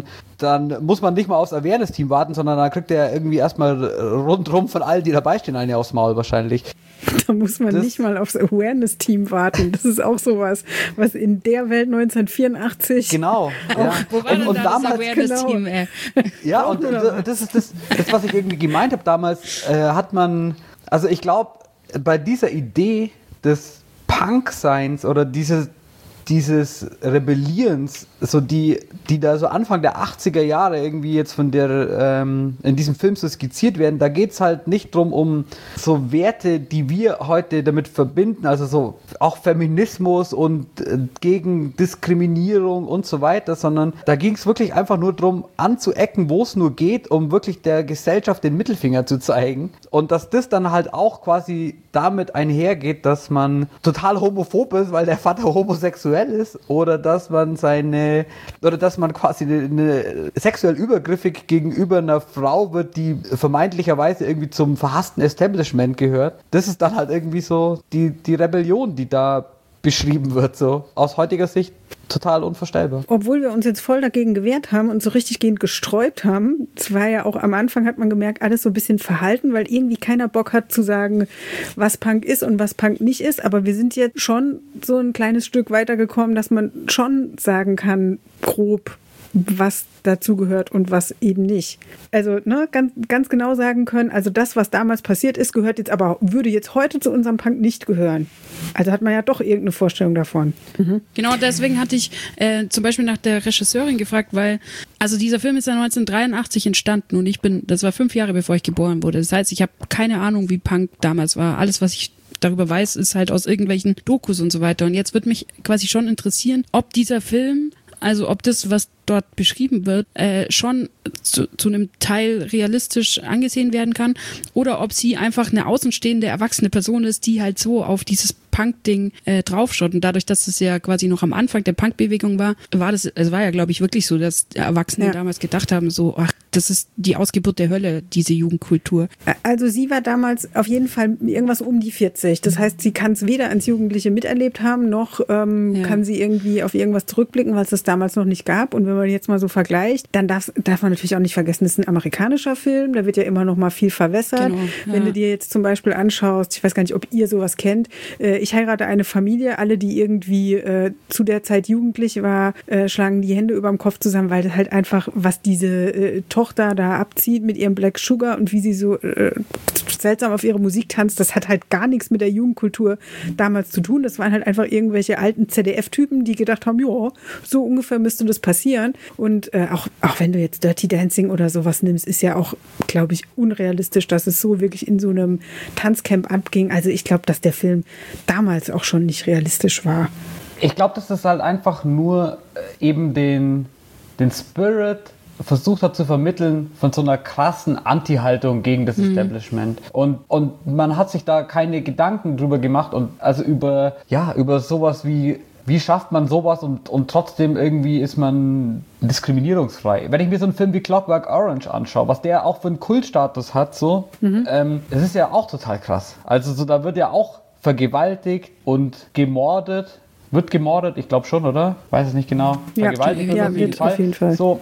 dann muss man nicht mal aufs Awareness-Team warten, sondern dann kriegt er irgendwie erstmal rundrum von allen, die dabei stehen, eine aufs Maul wahrscheinlich. Da muss man das nicht mal aufs Awareness-Team warten. Das ist auch sowas, was in der Welt neunzehnhundertvierundachtzig... Genau. Ja. Wo war und, denn und da damals, das Awareness-Team, ey? Ja, und das ist das, das, was ich irgendwie gemeint habe damals, äh, hat man, also ich glaube, bei dieser Idee des Punk-Seins oder dieses, dieses Rebellierens, so die, die da so Anfang der achtziger Jahre irgendwie jetzt von der, ähm, in diesem Film so skizziert werden, da geht es halt nicht drum um so Werte, die wir heute damit verbinden, also so auch Feminismus und äh, gegen Diskriminierung und so weiter, sondern da ging es wirklich einfach nur drum anzuecken, wo es nur geht, um wirklich der Gesellschaft den Mittelfinger zu zeigen. Und dass das dann halt auch quasi damit einhergeht, dass man total homophob ist, weil der Vater homosexuell ist, oder dass man seine oder dass man quasi eine, eine sexuell übergriffig gegenüber einer Frau wird, die vermeintlicherweise irgendwie zum verhassten Establishment gehört. Das ist dann halt irgendwie so die, die Rebellion, die da beschrieben wird, so aus heutiger Sicht total unvorstellbar. Obwohl wir uns jetzt voll dagegen gewehrt haben und so richtig gehend gesträubt haben, es war ja auch am Anfang, hat man gemerkt, alles so ein bisschen verhalten, weil irgendwie keiner Bock hat zu sagen, was Punk ist und was Punk nicht ist, aber wir sind jetzt schon so ein kleines Stück weitergekommen, dass man schon sagen kann, grob, was dazugehört und was eben nicht. Also ne, ganz, ganz genau sagen können, also das, was damals passiert ist, gehört jetzt aber, würde jetzt heute zu unserem Punk nicht gehören. Also hat man ja doch irgendeine Vorstellung davon. Mhm. Genau, deswegen hatte ich äh, zum Beispiel nach der Regisseurin gefragt, weil, also dieser Film ist ja neunzehnhundertdreiundachtzig entstanden und ich bin, das war fünf Jahre bevor ich geboren wurde. Das heißt, ich habe keine Ahnung, wie Punk damals war. Alles, was ich darüber weiß, ist halt aus irgendwelchen Dokus und so weiter. Und jetzt wird mich quasi schon interessieren, ob dieser Film, also ob das, was dort beschrieben wird, äh, schon zu, zu einem Teil realistisch angesehen werden kann oder ob sie einfach eine außenstehende, erwachsene Person ist, die halt so auf dieses Punk-Ding äh, draufschaut. Und dadurch, dass es ja quasi noch am Anfang der Punk-Bewegung war, war das, es war ja, glaube ich, wirklich so, dass Erwachsene ja. damals gedacht haben, so, ach, das ist die Ausgeburt der Hölle, diese Jugendkultur. Also sie war damals auf jeden Fall irgendwas um die vierzig. Das heißt, sie kann es weder als Jugendliche miterlebt haben, noch ähm, ja. kann sie irgendwie auf irgendwas zurückblicken, weil es das damals noch nicht gab. Und wenn man jetzt mal so vergleicht, dann darf, darf man natürlich auch nicht vergessen, das ist ein amerikanischer Film, da wird ja immer noch mal viel verwässert. Genau, ja. Wenn du dir jetzt zum Beispiel anschaust, ich weiß gar nicht, ob ihr sowas kennt, äh, ich heirate eine Familie, alle, die irgendwie äh, zu der Zeit jugendlich war, äh, schlagen die Hände über dem Kopf zusammen, weil das halt einfach, was diese äh, Tochter da abzieht mit ihrem Black Sugar und wie sie so äh, seltsam auf ihre Musik tanzt, das hat halt gar nichts mit der Jugendkultur damals zu tun. Das waren halt einfach irgendwelche alten Z D F-Typen, die gedacht haben, ja, so ungefähr müsste das passieren. Und äh, auch, auch wenn du jetzt Dirty Dancing oder sowas nimmst, ist ja auch, glaube ich, unrealistisch, dass es so wirklich in so einem Tanzcamp abging. Also ich glaube, dass der Film damals auch schon nicht realistisch war. Ich glaube, dass das halt einfach nur äh, eben den, den Spirit versucht hat zu vermitteln von so einer krassen Anti-Haltung gegen das mhm. Establishment. Und, und man hat sich da keine Gedanken drüber gemacht und also über, ja, über sowas wie, wie schafft man sowas und, und trotzdem irgendwie ist man diskriminierungsfrei. Wenn ich mir so einen Film wie Clockwork Orange anschaue, was der auch für einen Kultstatus hat, so, mhm. ähm, das ist ja auch total krass. Also so, da wird ja auch vergewaltigt und gemordet. Wird gemordet? Ich glaube schon, oder? Weiß es nicht genau. Ja, vergewaltigt ja, auf jeden Fall. Auf jeden Fall. So,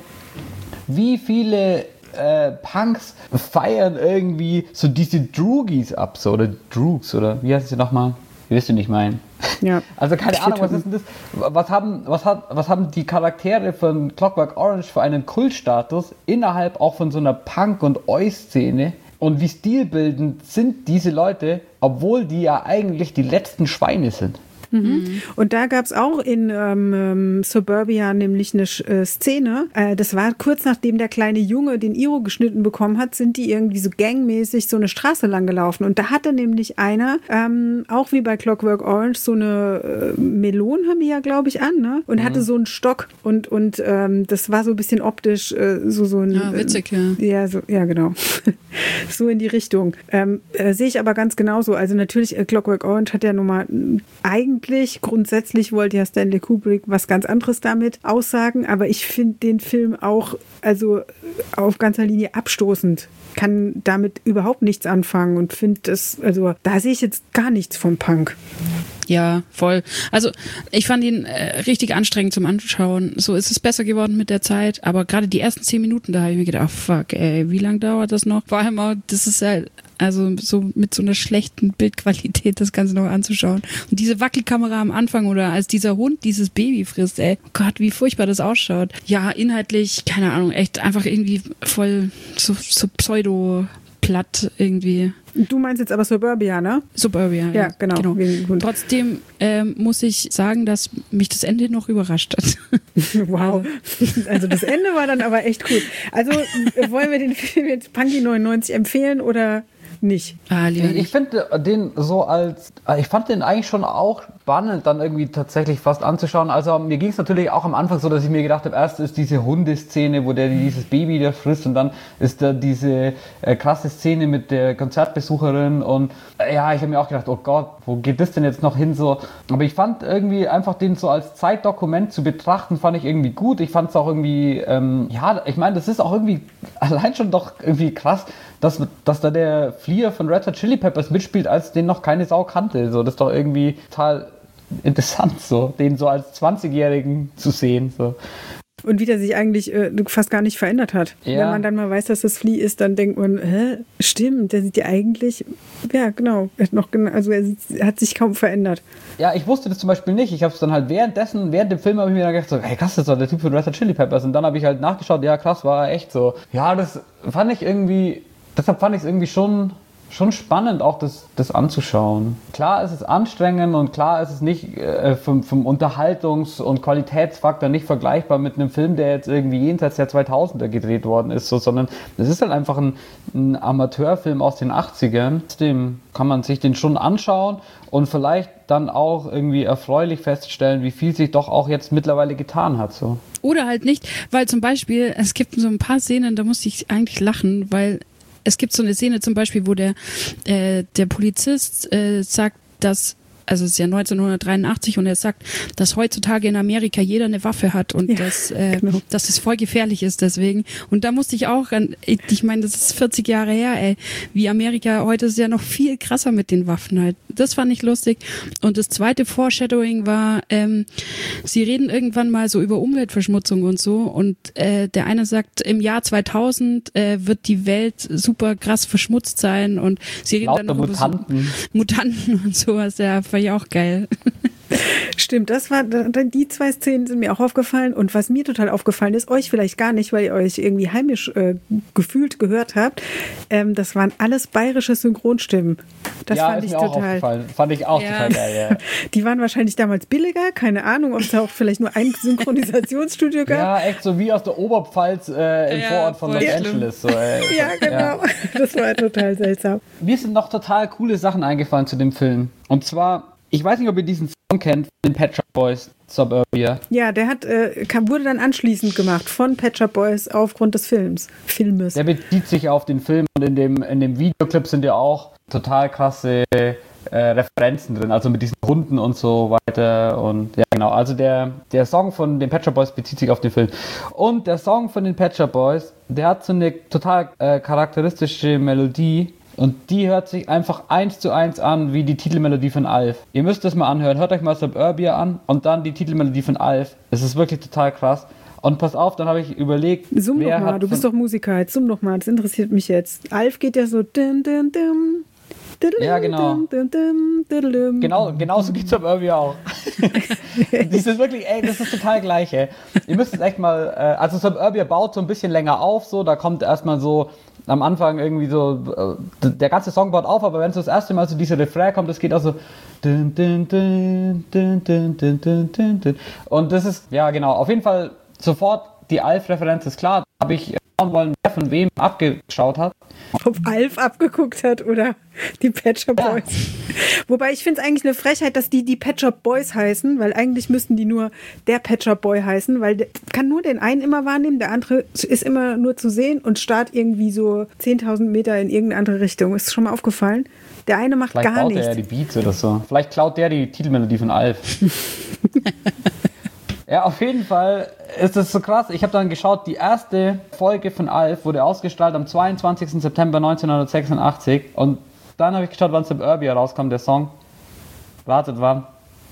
wie viele äh, Punks feiern irgendwie so diese Droogies ab, so, oder Droogs, oder wie heißt es nochmal? Wie wirst du nicht meinen? Ja. Also keine Ahnung, was ist denn das? Was haben, was, hat, was haben die Charaktere von Clockwork Orange für einen Kultstatus innerhalb auch von so einer Punk- und Oi-Szene? Und wie stilbildend sind diese Leute, obwohl die ja eigentlich die letzten Schweine sind? Mhm. Und da gab es auch in ähm, Suburbia nämlich eine äh, Szene, äh, das war kurz nachdem der kleine Junge den Iro geschnitten bekommen hat, sind die irgendwie so gangmäßig so eine Straße lang gelaufen und da hatte nämlich einer, ähm, auch wie bei Clockwork Orange, so eine äh, Melone haben die ja, glaube ich, an, ne? Und mhm. hatte so einen Stock und, und ähm, das war so ein bisschen optisch äh, so, so ein... Ja, witzig, ja. Äh, ja, so, ja, genau. So in die Richtung. Ähm, äh, sehe ich aber ganz genauso. Also natürlich, äh, Clockwork Orange hat ja nun mal eigentlich grundsätzlich wollte ja Stanley Kubrick was ganz anderes damit aussagen, aber ich finde den Film auch, also auf ganzer Linie abstoßend. Kann damit überhaupt nichts anfangen und finde das, also da sehe ich jetzt gar nichts vom Punk. Ja, voll. Also ich fand ihn äh, richtig anstrengend zum Anschauen. So ist es besser geworden mit der Zeit, aber gerade die ersten zehn Minuten, da habe ich mir gedacht, oh, fuck, ey, wie lange dauert das noch? Vor allem auch, das ist ja also so mit so einer schlechten Bildqualität das Ganze noch anzuschauen. Und diese Wackelkamera am Anfang oder als dieser Hund dieses Baby frisst, ey, oh Gott, wie furchtbar das ausschaut. Ja, inhaltlich, keine Ahnung, echt einfach irgendwie voll so, so pseudo platt irgendwie. Du meinst jetzt aber Suburbia, ne? Suburbia, ja. Ja, genau. genau. Wegen Hund. Trotzdem ähm, muss ich sagen, dass mich das Ende noch überrascht hat. Wow. Also das Ende war dann aber echt cool. Also wollen wir den Film jetzt Punky neunundneunzig empfehlen oder nicht? Ah, lieber Ich, nicht. ich finde den so als, ich fand den eigentlich schon auch spannend, dann irgendwie tatsächlich fast anzuschauen. Also mir ging es natürlich auch am Anfang so, dass ich mir gedacht habe, erst ist diese Hundeszene, wo der dieses Baby da frisst und dann ist da diese äh, krasse Szene mit der Konzertbesucherin und äh, ja, ich habe mir auch gedacht, oh Gott, wo geht das denn jetzt noch hin so? Aber ich fand irgendwie einfach den so als Zeitdokument zu betrachten, fand ich irgendwie gut. Ich fand es auch irgendwie, ähm, ja, ich meine, das ist auch irgendwie allein schon doch irgendwie krass, dass, dass da der Flieger von Red Hot Chili Peppers mitspielt, als den noch keine Sau kannte. So, das ist doch irgendwie total interessant, so, den so als zwanzigjährigen zu sehen. So. Und wie der sich eigentlich äh, fast gar nicht verändert hat. Ja. Wenn man dann mal weiß, dass das Flea ist, dann denkt man, hä, stimmt, der sieht ja eigentlich, ja genau, er hat noch, also er, sieht, er hat sich kaum verändert. Ja, ich wusste das zum Beispiel nicht. Ich habe es dann halt währenddessen, während dem Film habe ich mir dann gedacht, so, hey krass, das ist doch der Typ von Red Hot Chili Peppers. Und dann habe ich halt nachgeschaut, ja krass, war er echt so. Ja, das fand ich irgendwie, deshalb fand ich es irgendwie schon... schon spannend, auch das, das anzuschauen. Klar ist es anstrengend und klar ist es nicht äh, vom, vom Unterhaltungs- und Qualitätsfaktor nicht vergleichbar mit einem Film, der jetzt irgendwie jenseits der zweitausender gedreht worden ist, so, sondern es ist halt einfach ein, ein Amateurfilm aus den achtzigern. Trotzdem kann man sich den schon anschauen und vielleicht dann auch irgendwie erfreulich feststellen, wie viel sich doch auch jetzt mittlerweile getan hat. So. Oder halt nicht, weil zum Beispiel, es gibt so ein paar Szenen, da musste ich eigentlich lachen, weil es gibt so eine Szene zum Beispiel, wo der, äh, der Polizist äh, sagt, dass, also es ist ja neunzehnhundertdreiundachtzig und er sagt, dass heutzutage in Amerika jeder eine Waffe hat und ja, dass, äh, genau. dass es voll gefährlich ist deswegen. Und da musste ich auch an, ich meine, das ist vierzig Jahre her, ey, wie Amerika heute ist ja noch viel krasser mit den Waffen halt. Das fand ich lustig. Und das zweite Foreshadowing war, ähm, sie reden irgendwann mal so über Umweltverschmutzung und so und äh, der eine sagt, im Jahr zweitausend äh, wird die Welt super krass verschmutzt sein und sie reden Lauter dann noch Mutanten. über so Mutanten und sowas, ja, fand ich auch geil. Stimmt, das war, die zwei Szenen sind mir auch aufgefallen und was mir total aufgefallen ist, euch vielleicht gar nicht, weil ihr euch irgendwie heimisch äh, gefühlt gehört habt, ähm, das waren alles bayerische Synchronstimmen. Das ja, fand ist ich mir auch total. aufgefallen. Fand ich auch ja. total geil, ja. Die waren wahrscheinlich damals billiger, keine Ahnung, ob es da auch vielleicht nur ein Synchronisationsstudio gab. Ja, echt so wie aus der Oberpfalz äh, im Ja, Vorort von Los voll Angeles. So, äh, Ja, genau. Ja. Das war total seltsam. Mir sind noch total coole Sachen eingefallen zu dem Film. Und zwar, ich weiß nicht, ob ihr diesen Song kennt, den Pet Shop Boys, Suburbia. Ja, der hat, äh, kam, wurde dann anschließend gemacht von Pet Shop Boys aufgrund des Films. Filmes. Der bezieht sich auf den Film und in dem, in dem Videoclip sind ja auch total krasse äh, Referenzen drin, also mit diesen Hunden und so weiter. Und ja, genau, also der, der Song von den Pet Shop Boys bezieht sich auf den Film. Und der Song von den Pet Shop Boys, der hat so eine total äh, charakteristische Melodie. Und die hört sich einfach eins zu eins an wie die Titelmelodie von Alf. Ihr müsst das mal anhören. Hört euch mal Suburbia an und dann die Titelmelodie von Alf. Es ist wirklich total krass. Und pass auf, dann habe ich überlegt, Summ wer doch mal, hat du bist von- doch Musiker, jetzt summ doch mal, das interessiert mich jetzt. Alf geht ja so dim, dim, dim. Ja, genau. Dim, dim, dim, dim. Genau, genauso geht's Suburbia auch. Die sind wirklich, ey, das ist total gleich, ey. Ihr müsst es echt mal, äh, also Suburbia baut so ein bisschen länger auf, so, da kommt erstmal so am Anfang irgendwie so, äh, der ganze Song baut auf, aber wenn so das erste Mal so dieser Refrain kommt, das geht auch so dun, dun, dun, dun, dun, dun, dun, dun, dun. Und das ist, ja genau, auf jeden Fall sofort die Alf-Referenz ist klar, da habe ich schauen wollen, wer von wem abgeschaut hat. Ob Alf abgeguckt hat oder die Pet Shop Ja. Boys. Wobei ich finde es eigentlich eine Frechheit, dass die die Pet Shop Boys heißen, weil eigentlich müssten die nur der Pet Shop Boy heißen, weil der kann nur den einen immer wahrnehmen, der andere ist immer nur zu sehen und starrt irgendwie so zehntausend Meter in irgendeine andere Richtung. Ist schon mal aufgefallen? Der eine macht Vielleicht gar baut nichts. er ja die Beats oder so. Vielleicht klaut der die Titelmelodie von Alf. Ja, auf jeden Fall ist es so krass. Ich habe dann geschaut, die erste Folge von Alf wurde ausgestrahlt am zweiundzwanzigsten September neunzehnhundertsechsundachtzig. Und dann habe ich geschaut, wann Suburbia rauskommt, der Song. Wartet, wann?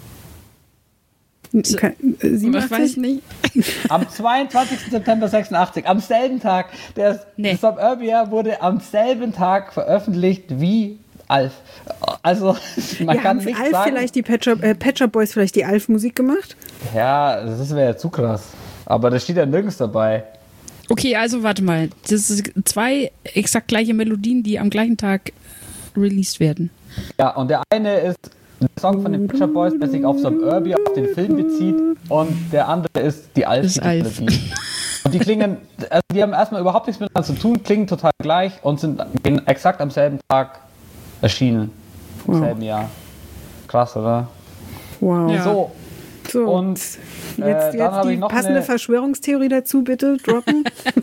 Kann, äh, Ich weiß nicht. Am zweiundzwanzigsten September sechsundachtzig, am selben Tag. Der Nee. Suburbia wurde am selben Tag veröffentlicht wie Alf. Also, man ja, kann haben nicht Alf sagen... vielleicht die Pet Shop, äh, Pet Shop Boys vielleicht die Alf-Musik gemacht? Ja, das wäre ja zu krass. Aber das steht ja nirgends dabei. Okay, also warte mal. Das sind zwei exakt gleiche Melodien, die am gleichen Tag released werden. Ja, und der eine ist der Song von den Pet Shop Boys, der sich auf Suburbia, auf den Film bezieht. Und der andere ist die Ist Alf. Alf-Melodie. Und die klingen, also die haben erstmal überhaupt nichts miteinander zu tun, klingen total gleich und sind exakt am selben Tag erschienen. Im Wow. selben Jahr. Krass, oder? Wow. Ja. So, So, und jetzt, äh, jetzt dann habe die ich noch passende eine... Verschwörungstheorie dazu bitte droppen.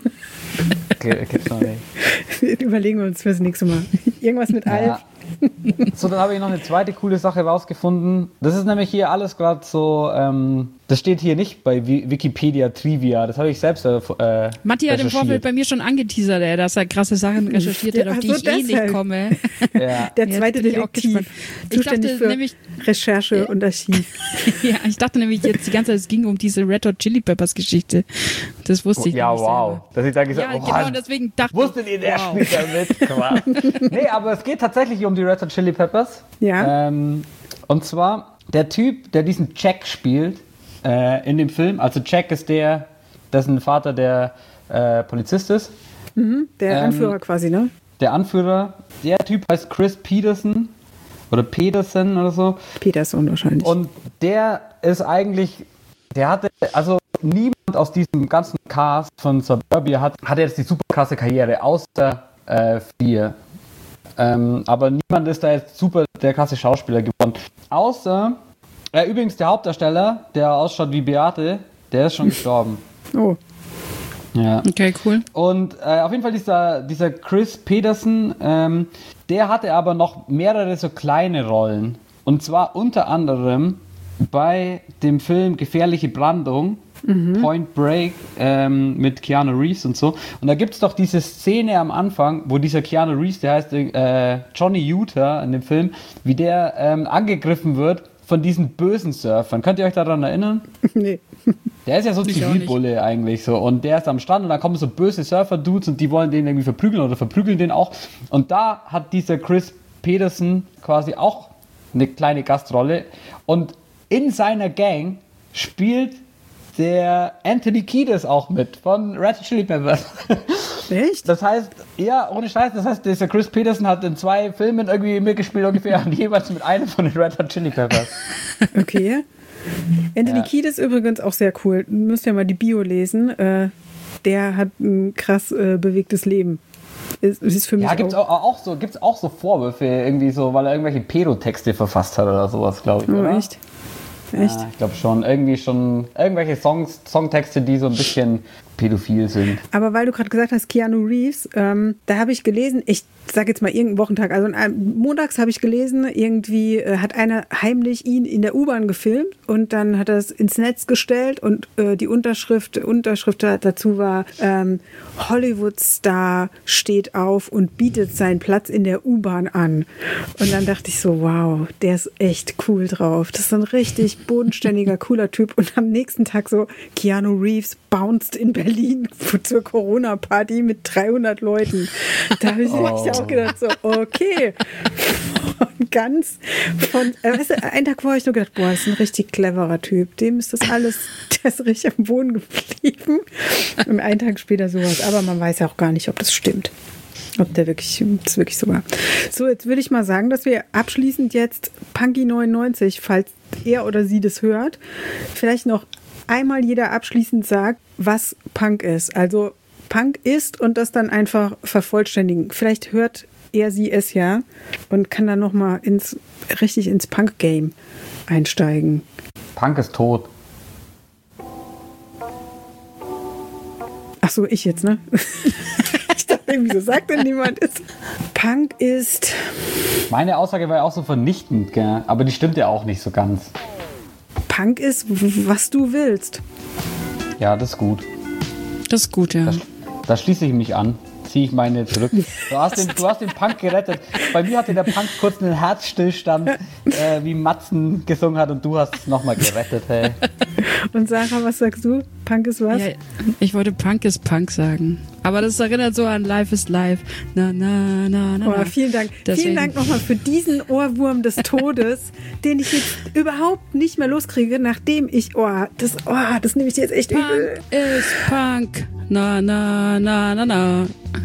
Okay, gibt's noch nicht. Überlegen wir uns fürs nächste Mal. Irgendwas mit Alf. Ja. So, dann habe ich noch eine zweite coole Sache rausgefunden. Das ist nämlich hier alles gerade so, ähm, das steht hier nicht bei Wi- Wikipedia Trivia, das habe ich selbst äh, Matti hat im recherchiert. Vorfeld bei mir schon angeteasert, ey, dass er krasse Sachen recherchiert hat, auf die Ach so, ich eh deshalb. nicht komme. Ja. Der Jetzt zweite bin ich auch Detektiv. gespannt. Ich Zuständig dachte für nämlich- Recherche und Archiv. Ja, ich dachte nämlich jetzt die ganze Zeit, es ging um diese Red Hot Chili Peppers Geschichte. Das wusste ich Ja, nämlich wow. selber. Dass ich da gesagt Ja, habe, genau, oh, und deswegen dachte wusstet ich, ihr, der wow. spielt da mit? Quatsch. Nee, aber es geht tatsächlich um die Red Hot Chili Peppers. Ja. Ähm, und zwar, der Typ, der diesen Jack spielt äh, in dem Film, also Jack ist der, dessen Vater der äh, Polizist ist, Der Ähm, Anführer quasi, ne? der Anführer, der Typ heißt Chris Peterson oder Peterson oder so. Peterson wahrscheinlich. Und der ist eigentlich, der hatte, also niemand aus diesem ganzen Cast von Suburbia hat, hatte jetzt die super krasse Karriere, außer äh, vier. Ähm, aber niemand ist da jetzt super der krasse Schauspieler geworden. Außer, äh, übrigens der Hauptdarsteller, der ausschaut wie Beate, der ist schon gestorben. Oh, Ja. Okay, cool. Und äh, auf jeden Fall dieser, dieser Chris Peterson, ähm, der hatte aber noch mehrere so kleine Rollen. Und zwar unter anderem bei dem Film Gefährliche Brandung, Point Break ähm, mit Keanu Reeves und so. Und da gibt es doch diese Szene am Anfang, wo dieser Keanu Reeves, der heißt äh, Johnny Utah in dem Film, wie der ähm, angegriffen wird von diesen bösen Surfern. Könnt ihr euch daran erinnern? nee. Der ist ja so Ich auch Zivilbulle eigentlich so. Und der ist am Strand und dann kommen so böse Surfer-Dudes und die wollen den irgendwie verprügeln oder verprügeln den auch. Und da hat dieser Chris Peterson quasi auch eine kleine Gastrolle. Und in seiner Gang spielt der Anthony Kiedis auch mit von Red Hot Chili Peppers. Echt? Das heißt, ja, ohne Scheiß, das heißt, dieser Chris Peterson hat in zwei Filmen irgendwie mitgespielt ungefähr und jeweils mit einem von den Red Hot Chili Peppers. Okay. Anthony Ja. Kiedis übrigens auch sehr cool. Du müsst ja mal die Bio lesen. Äh, der hat ein krass äh, bewegtes Leben. Ist, ist für mich Ja, gibt's auch. auch, auch so, gibt's auch so Vorwürfe irgendwie so, weil er irgendwelche Pedotexte verfasst hat oder sowas, glaube ich. Oh, oder? echt? Echt? Ja, ich glaube schon. Irgendwie schon irgendwelche Songs, Songtexte, die so ein bisschen pädophil sind. Aber weil du gerade gesagt hast, Keanu Reeves, ähm, da habe ich gelesen, ich sage jetzt mal irgendeinen Wochentag, also an- montags habe ich gelesen, irgendwie äh, hat einer heimlich ihn in der U-Bahn gefilmt und dann hat er es ins Netz gestellt und äh, die Unterschrift, Unterschrift da- dazu war, ähm, Hollywood-Star steht auf und bietet seinen Platz in der U-Bahn an. Und dann dachte ich so, wow, der ist echt cool drauf. Das ist so ein richtig bodenständiger, cooler Typ. Und am nächsten Tag so, Keanu Reeves bounced in Berlin zur Corona-Party mit dreihundert Leuten. Da habe ich Oh. echt auch gedacht, so, okay. Von ganz, von, äh, weißt du, einen Tag vorher habe ich nur gedacht, boah, das ist ein richtig cleverer Typ. Dem ist das alles, der ist richtig am Boden geblieben. Und einen Tag später sowas. Aber man weiß ja auch gar nicht, ob das stimmt. Ob der wirklich, das wirklich so war. So, jetzt würde ich mal sagen, dass wir abschließend jetzt Punky neunundneunzig, falls er oder sie das hört, vielleicht noch einmal jeder abschließend sagt, was Punk ist. Also Punk ist und das dann einfach vervollständigen. Vielleicht hört er sie es ja und kann dann nochmal ins, richtig ins Punk-Game einsteigen. Punk ist tot. Ach so, ich jetzt, ne? Ich dachte, irgendwie so sagt denn niemand ist. Punk ist, Meine Aussage war ja auch so vernichtend, gell? Aber die stimmt ja auch nicht so ganz. Punk ist, w- was du willst. Ja, das ist gut. Das ist gut, ja. Da schließe ich mich an. ziehe ich meine zurück. Du hast, den, du hast den Punk gerettet. Bei mir hatte der Punk kurz einen Herzstillstand, äh, wie Matzen gesungen hat, und du hast es nochmal gerettet. Hey. Und Sarah, was sagst du? Punk ist was? Ja, ich wollte Punk ist Punk sagen. Aber das erinnert so an Life is Life. Na, na, na, na, oh, na. vielen Dank. Deswegen. Vielen Dank nochmal für diesen Ohrwurm des Todes, den ich jetzt überhaupt nicht mehr loskriege, nachdem ich, oh, das, oh, das nehme ich dir jetzt echt Punk übel. ist Punk. Na, na, na, na, na.